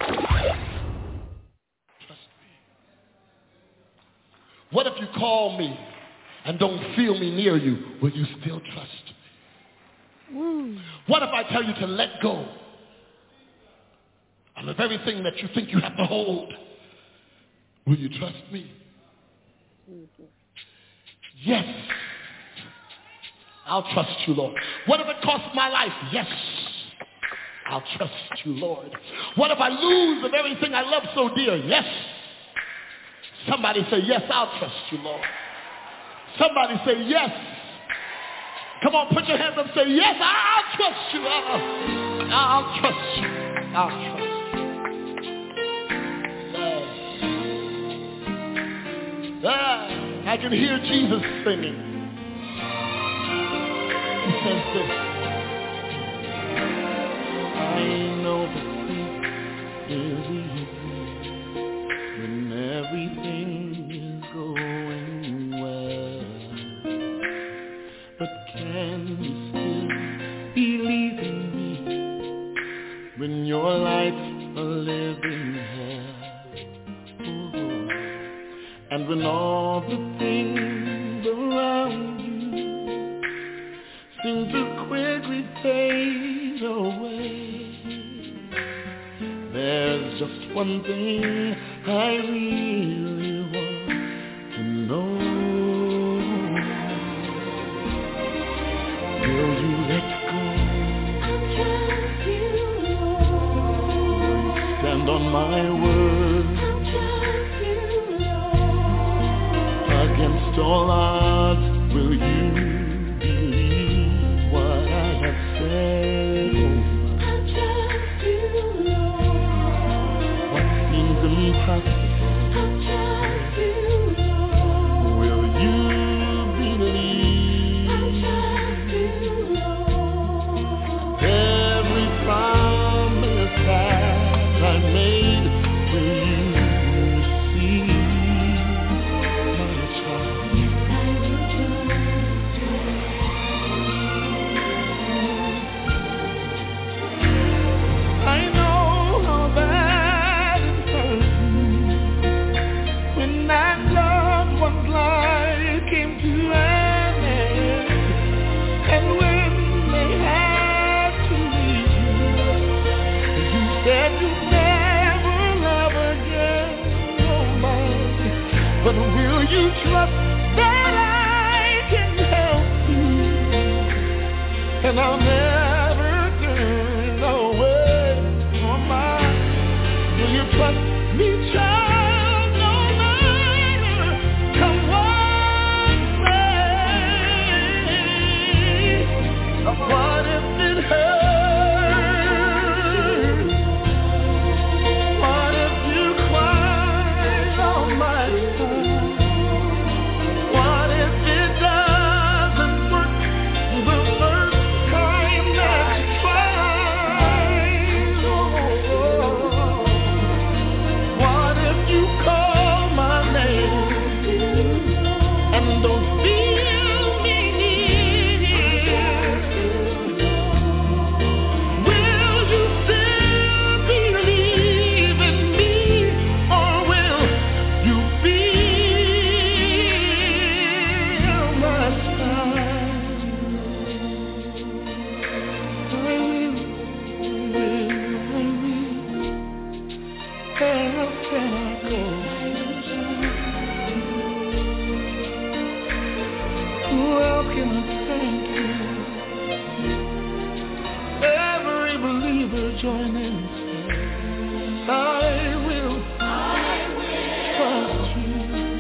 What if you call me and don't feel me near you? Will you still trust? What if I tell you to let go of the very thing that you think you have to hold? Will you trust me? Yes. I'll trust you, Lord. What if it costs my life? Yes. I'll trust you, Lord. What if I lose the very thing I love so dear? Yes. Somebody say, yes, I'll trust you, Lord. Somebody say, yes. Come on, put your hands up and say, yes, I'll trust you. I'll trust you. I'll trust you. I can hear Jesus singing. He says this. I know that this is easy when everything is going well. But can you still believe in me when your life's a living hell? And when all the things around you seem to quickly fade away, there's just one thing I really want to know. Will you let go? I'll trust you, Lord. Will you stand on my word? I'll trust you, Lord. Against all odds, will you believe what I have said? I'll trust you, Lord. What seems impossible? I'll trust you, Lord. Will you believe? I'll trust you, Lord. Every promise that I made, will you receive? I know how bad it hurt when that loved one's life came to an end, and when they had to leave you said you'd never love again, oh my. But will you trust that I can help you, and I'll never turn away from mine? Will you trust me, child, no matter come what may? What if it hurts? every believer join in. I will trust you.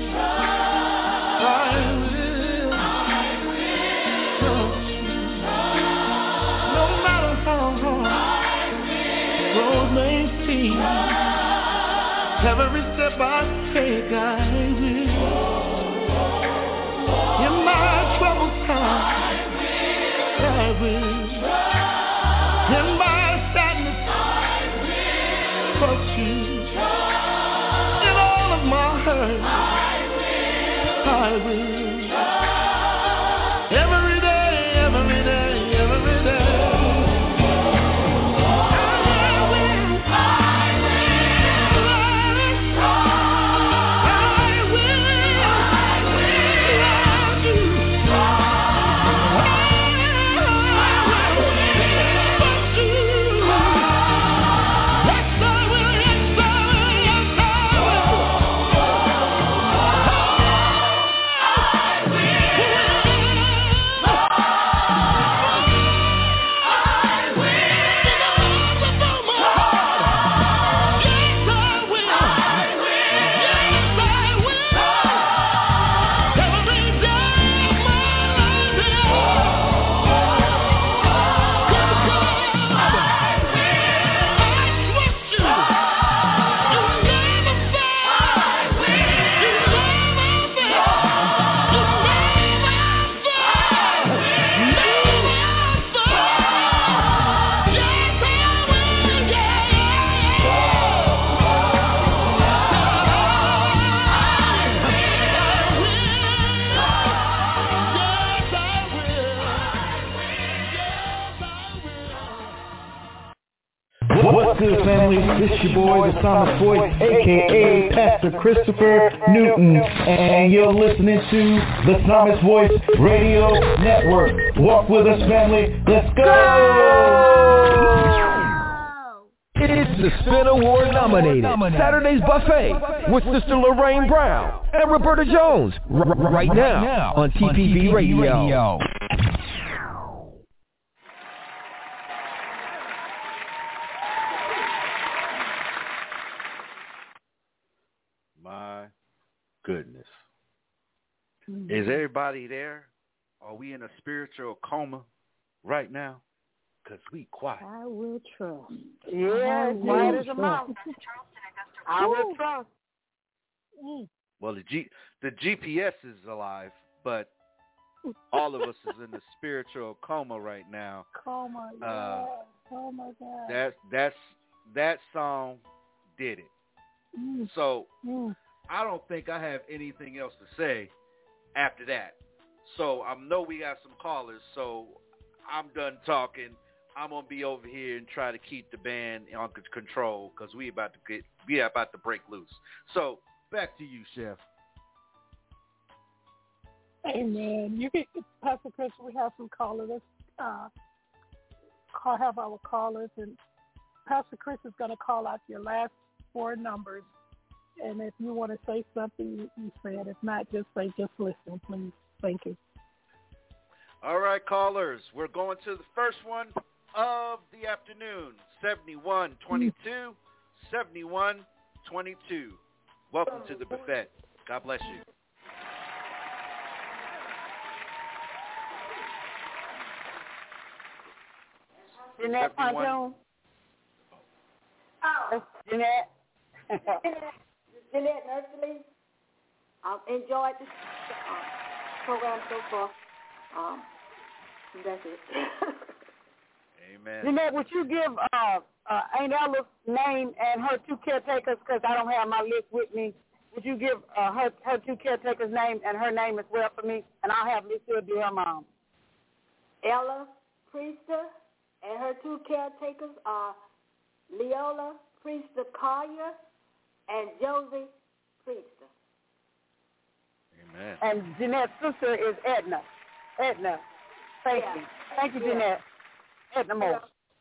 I will trust you. No matter how hard the road may seem, every step I take, I will. In my troubled time, I will. In my sadness, trust you. In all of my hurt, I will. Every day, every day, every day. What's good, family? It's your boy, the Psalmist Voice, a.k.a. Pastor Christopher Newton, and you're listening to the Psalmist Voice Radio Network. Walk with us, family. Let's go! It's the Spin Award nominated Saturday's Buffet with Sister Lorraine Brown and Roberta Jones right now on TPV Radio. My goodness. Is everybody there? Are we in a spiritual coma right now? Because we quiet. I will trust. Yeah, quiet as a mouse. I will trust. Well, the GPS is alive, but all of us is in the spiritual coma right now. Coma, yeah. Oh my God. That song did it. So I don't think I have anything else to say after that. So I know we got some callers, so I'm done talking. I'm gonna be over here and try to keep the band on control because we about to break loose. So back to you, Chef. Amen. You can, Pastor Chris, we have some callers. Let's have our callers, and Pastor Chris is going to call out your last four numbers. And if you want to say something, you say it. If not, just say, just listen, please. Thank you. All right, callers. We're going to the first one of the afternoon, 7122, 7122. Welcome to the buffet. God bless you. Jeanette Ponton. Oh. Jeanette. Jeanette Nursley. Enjoyed this program so far. That's it. Amen. Jeanette, would you give Aunt Ella's name and her two caretakers, because I don't have my list with me. Would you give her two caretakers' name and her name as well for me? And I'll have Lisa do her mom. Ella Priester and her two caretakers are Leola Priester Collier and Josie Priester. Amen. And Jeanette's sister is Edna. Edna. Thank you. Thank you, Jeanette. Edna Moore.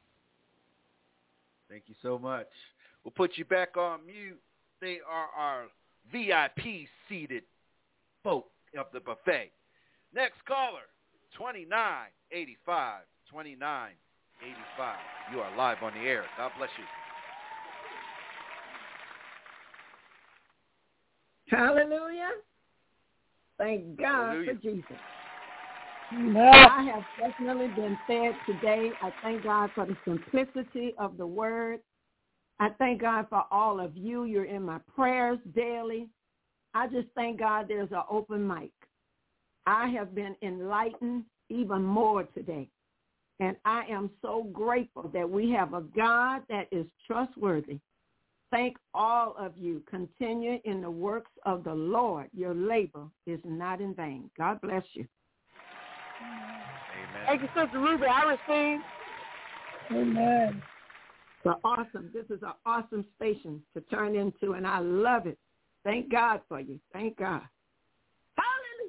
Thank you so much. We'll put you back on mute. They are our VIP seated folk of the buffet. Next caller, 2985. 2985. 85. You are live on the air. God bless you. Hallelujah. Thank God Hallelujah. for Jesus. I have definitely been fed today. I thank God for the simplicity of the word. I thank God for all of you. You're in my prayers daily. I just thank God there's an open mic. I have been enlightened even more today. And I am so grateful that we have a God that is trustworthy. Thank all of you. Continue in the works of the Lord. Your labor is not in vain. God bless you. Amen. Thank you, Sister Ruby. I receive. Amen. This is an awesome station to turn into, and I love it. Thank God for you. Thank God. Hallelujah.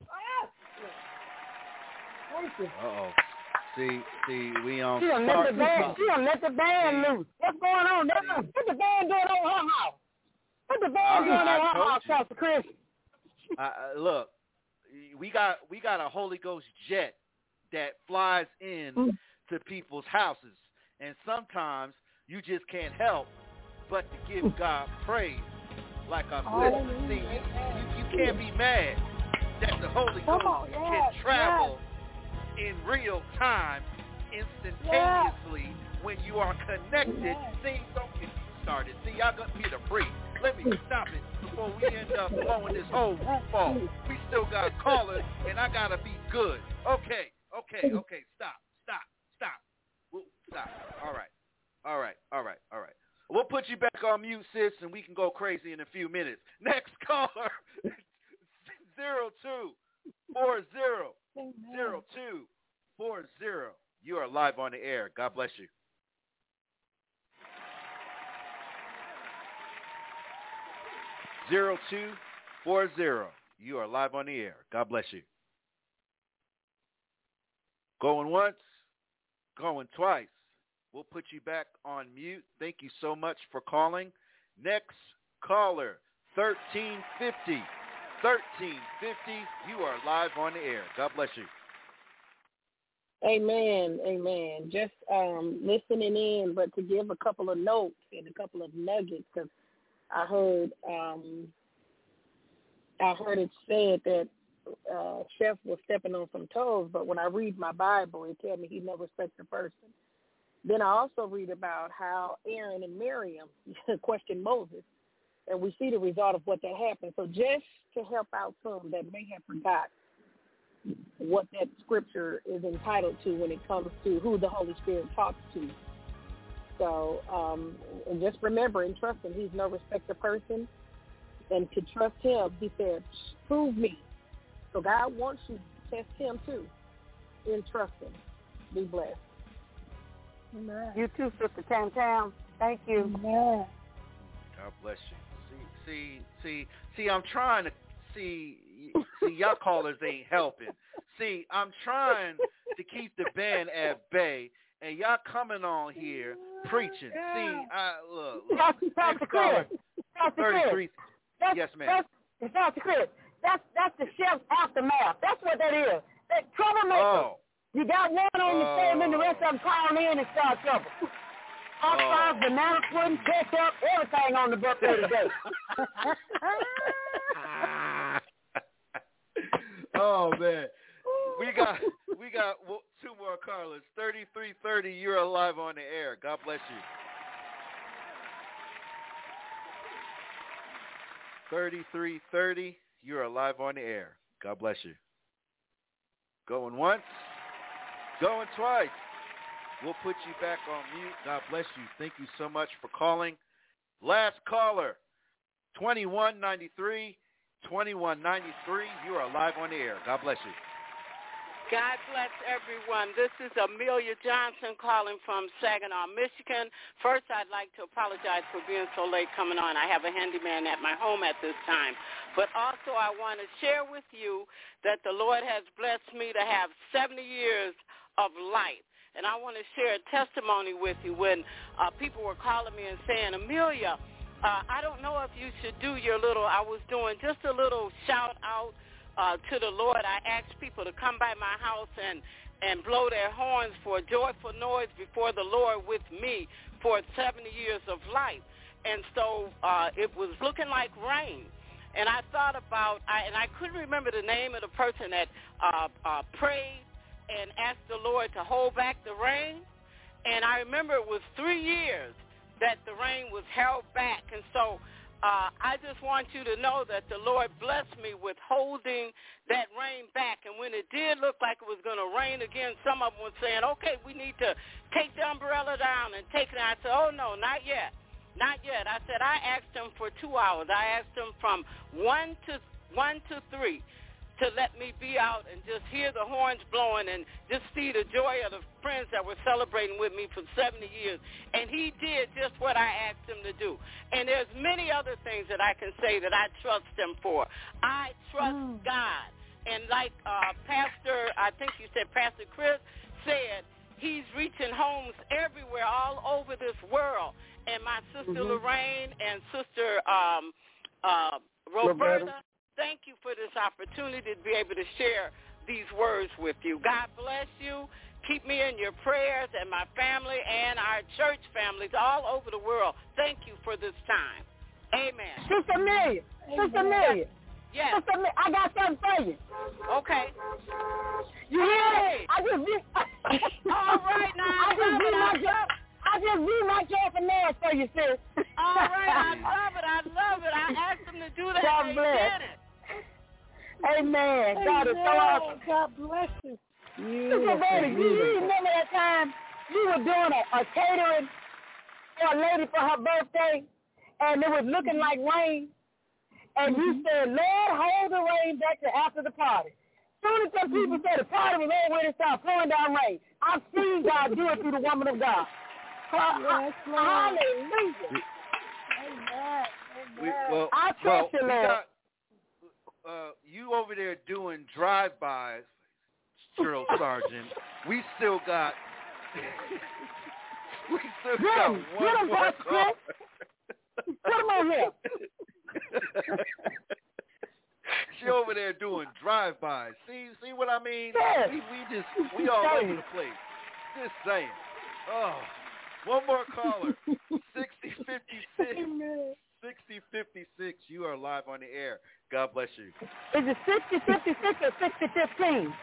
Thank you. Uh-oh. See, we on She done let the band loose. What's going on? What the band doing on her house? What the band doing on her house, Pastor Chris? Look, we got a Holy Ghost jet that flies in to people's houses, and sometimes you just can't help but to give God praise like a Christian. See, you can't be mad that the Holy Ghost can travel in real time, instantaneously, when you are connected. See, don't get me started. See, y'all got me to preach. Let me stop it before we end up blowing this whole roof off. We still got callers, and I gotta be good. Okay, stop. We'll stop. All right. We'll put you back on mute, sis, and we can go crazy in a few minutes. Next caller, 0240. 0240. You are live on the air. God bless you. (0240). You are live on the air. God bless you. Going once, going twice. We'll put you back on mute. Thank you so much for calling. Next caller, 1350. 1350. You are live on the air. God bless you. Amen. Just listening in, but to give a couple of notes and a couple of nuggets, because I heard it said that Chef was stepping on some toes, but when I read my Bible, it tells me he no respects a person. Then I also read about how Aaron and Miriam questioned Moses, and we see the result of what that happened. So just to help out some that may have forgot what that scripture is entitled to when it comes to who the Holy Spirit talks to. So, and just remember and trust him. He's no respecter person. And to trust him, he said, prove me. So God wants you to test him too and trust him. Be blessed. Amen. You too, Sister Tam Tam. Thank you. Amen. God bless you. See, I'm trying to see y'all callers ain't helping. See, I'm trying to keep the band at bay, and y'all coming on here preaching. See, look. Pastor Chris. 33. Yes, ma'am. Pastor Chris, that's the chef's aftermath. That's what that is. That troublemaker. Oh. You got one on the phone, and the rest of them call in and start trouble. Hot sauce, banana pudding, ketchup, everything on the buffet today. Oh man, we got two more callers. 3330. You're alive on the air. God bless you. 3330. You're alive on the air. God bless you. Going once, going twice. We'll put you back on mute. God bless you. Thank you so much for calling. Last caller, 2193. 2193. You are live on the air. God bless you. God bless everyone. This is Amelia Johnson calling from Saginaw, Michigan. First, I'd like to apologize for being so late coming on. I have a handyman at my home at this time. But also, I want to share with you that the Lord has blessed me to have 70 years of life. And I want to share a testimony with you when people were calling me and saying, Amelia, I don't know if you should do your little, I was doing just a little shout out to the Lord. I asked people to come by my house and and blow their horns for a joyful noise before the Lord with me for 70 years of life. And so it was looking like rain. And I thought about, and I couldn't remember the name of the person that prayed and asked the Lord to hold back the rain. And I remember it was 3 years that the rain was held back. And so I just want you to know that the Lord blessed me with holding that rain back. And when it did look like it was going to rain again, some of them were saying, okay, we need to take the umbrella down and take it out. I said, oh, no, not yet. Not yet. I said, I asked him for 2 hours. I asked him from 1 to 3 to let me be out and just hear the horns blowing and just see the joy of the friends that were celebrating with me for 70 years. And he did just what I asked him to do. And there's many other things that I can say that I trust him for. I trust God. And like Pastor, I think you said Pastor Chris said, he's reaching homes everywhere, all over this world. And my sister Lorraine and sister Roberta, thank you for this opportunity to be able to share these words with you. God bless you. Keep me in your prayers and my family and our church families all over the world. Thank you for this time. Amen. Sister Amelia. Sister Amelia. Yes. Sister Amelia, I got something for you. Okay. You hear? I just did. All right, now. I just read my paraphernalia for you, sis. All right, I love it. I love it. I asked him to do that. God and bless. He did it. Amen. God is so awesome. God bless you. Sister Amelia, you remember that time you were doing a catering for a lady for her birthday, and it was looking like rain, and you said, Lord, hold the rain back to after the party. Soon as some people said the party was over with, it started pouring down rain. I've seen God do it through the woman of God. Yes, Lord. Hallelujah. Amen. I trust you, Lord. You over there doing drive-bys, Drill Sergeant. We still got one more call. Put him on here. She over there doing drive-bys. See what I mean? Yes. We all over the place. Just saying. Oh, one more caller. 6056. 6056. You are live on the air. God bless you. Is it 6056 or 6015?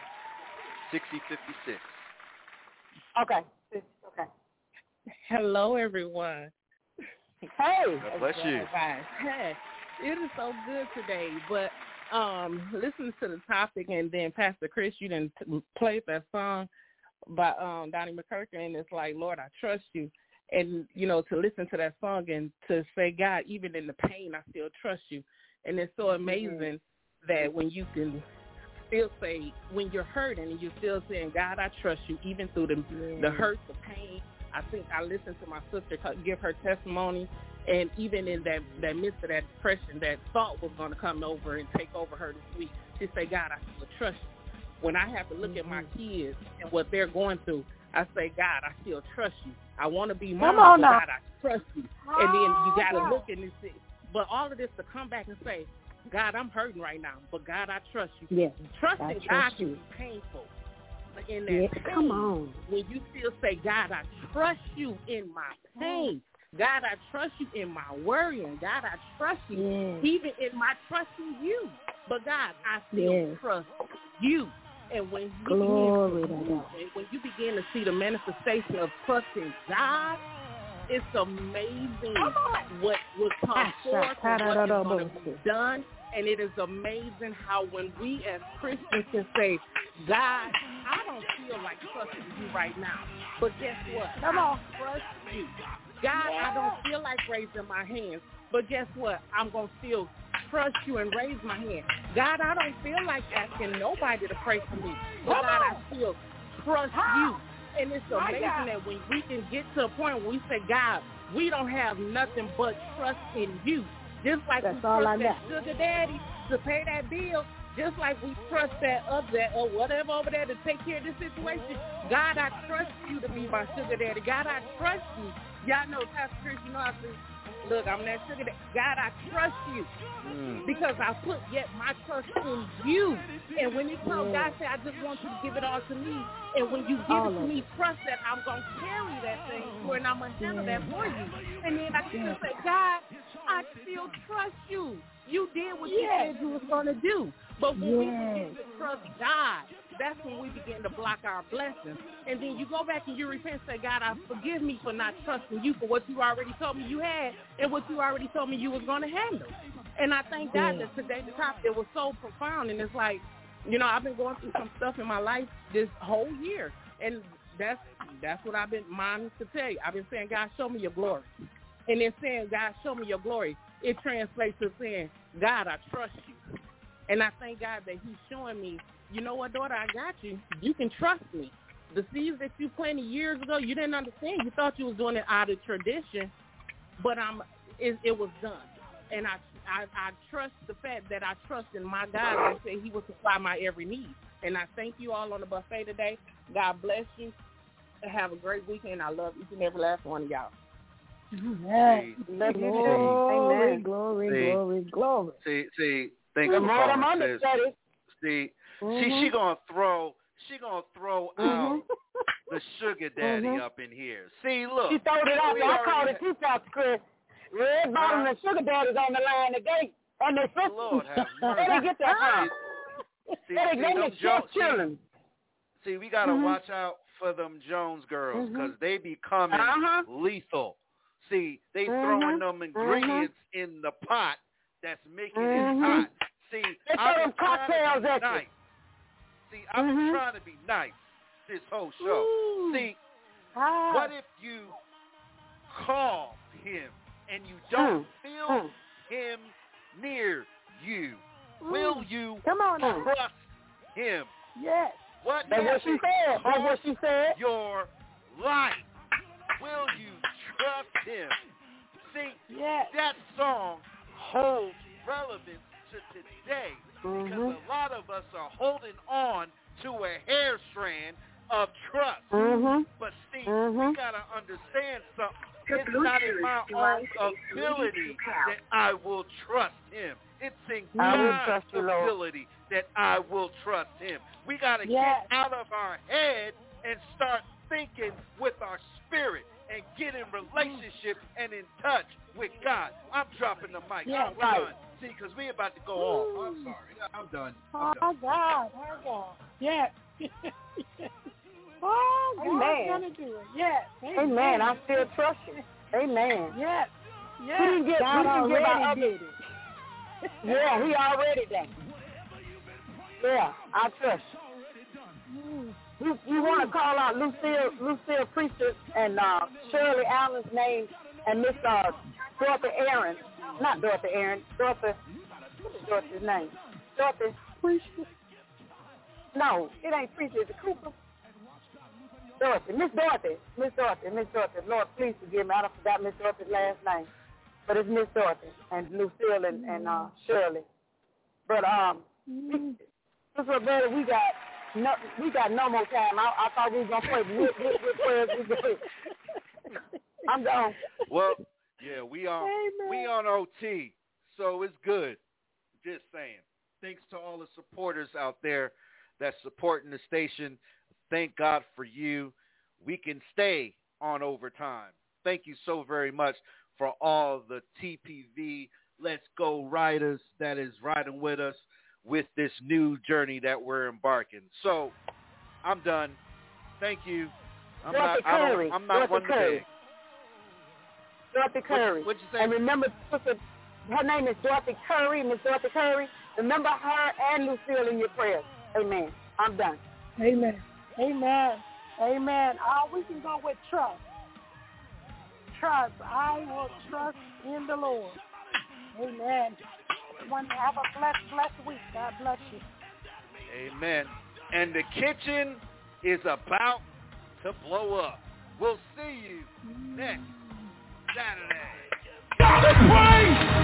6056. Okay. Okay. Hello, everyone. Hey. God bless you. Hey, it is so good today. But listening to the topic, and then Pastor Chris, you didn't play that song by Donnie McKirkin, and it's like, Lord, I trust you. And, you know, to listen to that song and to say, God, even in the pain, I still trust you. And it's so amazing that when you can still say, when you're hurting and you're still saying, God, I trust you, even through the hurt, the pain. I think I listened to my sister give her testimony, and even in that midst of that depression, that thought was going to come over and take over her this week, she said, God, I still trust you. When I have to look at my kids and what they're going through, I say, God, I still trust you. I want to be mom, but God, I trust you. And then you got to look and see. But all of this to come back and say, God, I'm hurting right now, but God, I trust you. Yes, Trusting God can be painful. But in that pain, come on. when you still say, God, I trust you in my pain. God, I trust you in my worrying. God, I trust you even in my trusting you. But God, I still trust you. And when you begin to see the manifestation of trusting God, it's amazing what will come forth and what is going to be done. And it is amazing how when we as Christians can say, God, I don't feel like trusting you right now. But guess what? I trust you. God, I don't feel like raising my hands. But guess what? I'm going to still trust you and raise my hand. God, I don't feel like asking nobody to pray for me. But God, I still trust you. And it's amazing that when we can get to a point where we say, God, we don't have nothing but trust in you. Just like we trust that sugar daddy to pay that bill, just like we trust that or whatever over there to take care of this situation. God, I trust you to be my sugar daddy. God, I trust you. Y'all know, Pastor Chris, you know, I said, Look, I'm that sugar daddy. God, I trust you because I put yet my trust in you. And when it comes, God said, I just want you to give it all to me. And when you give it to me, trust that I'm going to carry that thing for and I'm going to handle that for you. And then I can say, God, I still trust you. You did what you said you was going to do. But when we begin to trust God, that's when we begin to block our blessings. And then you go back and you repent and say, God, I forgive me for not trusting you for what you already told me you had and what you already told me you was going to handle. And I thank God that today's topic, it was so profound. And it's like, you know, I've been going through some stuff in my life this whole year. And that's what I've been minded to tell you. I've been saying, God, show me your glory. And then saying, God, show me your glory, it translates to saying, God, I trust you. And I thank God that he's showing me, you know what, daughter, I got you. You can trust me. The seeds that you planted years ago, you didn't understand. You thought you was doing it out of tradition, but it was done. And I trust the fact that I trust in my God that said he will supply my every need. And I thank you all on the buffet today. God bless you. Have a great weekend. I love each and every last one of y'all. Amen. Glory, glory, glory. See, thank you, Paul. See, she gonna throw out the sugar daddy up in here. See, look. She throwed it out. I called it too fast, Chris. Red bottom and sugar daddy's on the line today. On their sister. Lord have mercy. Where they get that from? See, we gotta watch out for them Jones girls because they becoming lethal. See, they throwing them ingredients in the pot that's making it hot. See, I've been cocktails at nice. See, I've been trying to be nice this whole show. Ooh. See, what if you call him and you don't feel him near you? Will you trust him? Yes. That's what she said. That's what she said. Your life. Will you trust him? See, that song holds relevance to today because a lot of us are holding on to a hair strand of trust. But see, we gotta understand something. It's not in my own ability that I will trust him. It's in God's ability that I will trust him. We gotta get out of our head and start thinking with our spirit and get in relationship and in touch with God. I'm dropping the mic. I'm done. See, because we about to go off. I'm sorry. I'm done. Oh, God. Yes. Oh, God's going to do it. Yes. Amen. I still trust you. Amen. Yes. God already did it. Yeah, he already did it. Yeah, I trust you. You want to call out Lucille Priester and Shirley Allen's name and Miss Dorothy Aaron. Not Dorothy Aaron. Dorothy. What is Dorothy's name? Dorothy Priester. No, it ain't Priester. It's a Cooper. Dorothy. Miss Dorothy. Lord, please forgive me. I done forgot Miss Dorothy's last name. But it's Miss Dorothy and Lucille and Shirley. But Miss Roberta, we got no more time. I thought we was gonna play with prayers. I'm gone. Well, yeah, we on OT, so it's good. Just saying. Thanks to all the supporters out there that's supporting the station. Thank God for you. We can stay on overtime. Thank you so very much for all the TPV Let's Go riders that is riding with us with this new journey that we're embarking. So, I'm done. Thank you. I'm not one to beg. Dorothy Curry. What'd you say? And remember, her name is Dorothy Curry, Miss Dorothy Curry. Remember her and Lucille in your prayers. Amen. I'm done. Amen. We can go with trust. Trust. I will trust in the Lord. Amen. Have a blessed week. God bless you. Amen. And the kitchen is about to blow up. We'll see you next Saturday. Let's pray!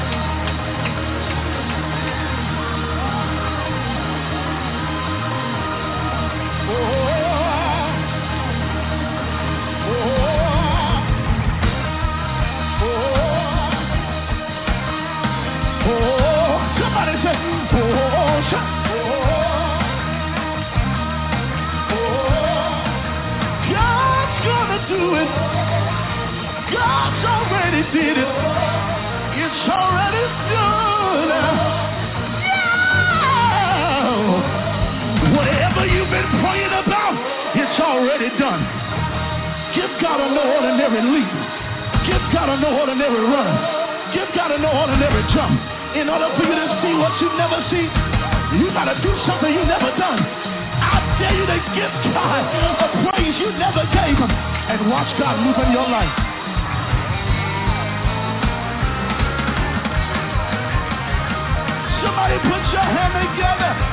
did it. It's already done. Yeah. Whatever you've been praying about, it's already done. Give God an ordinary leap. Give God an ordinary run. Give God an ordinary jump. In order for you to see what you never see, you got to do something you never done. I dare you to give God a praise you never gave him and watch God move in your life. Somebody put your hand together.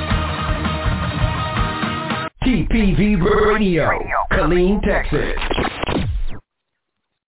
TPV Radio, Killeen, Texas.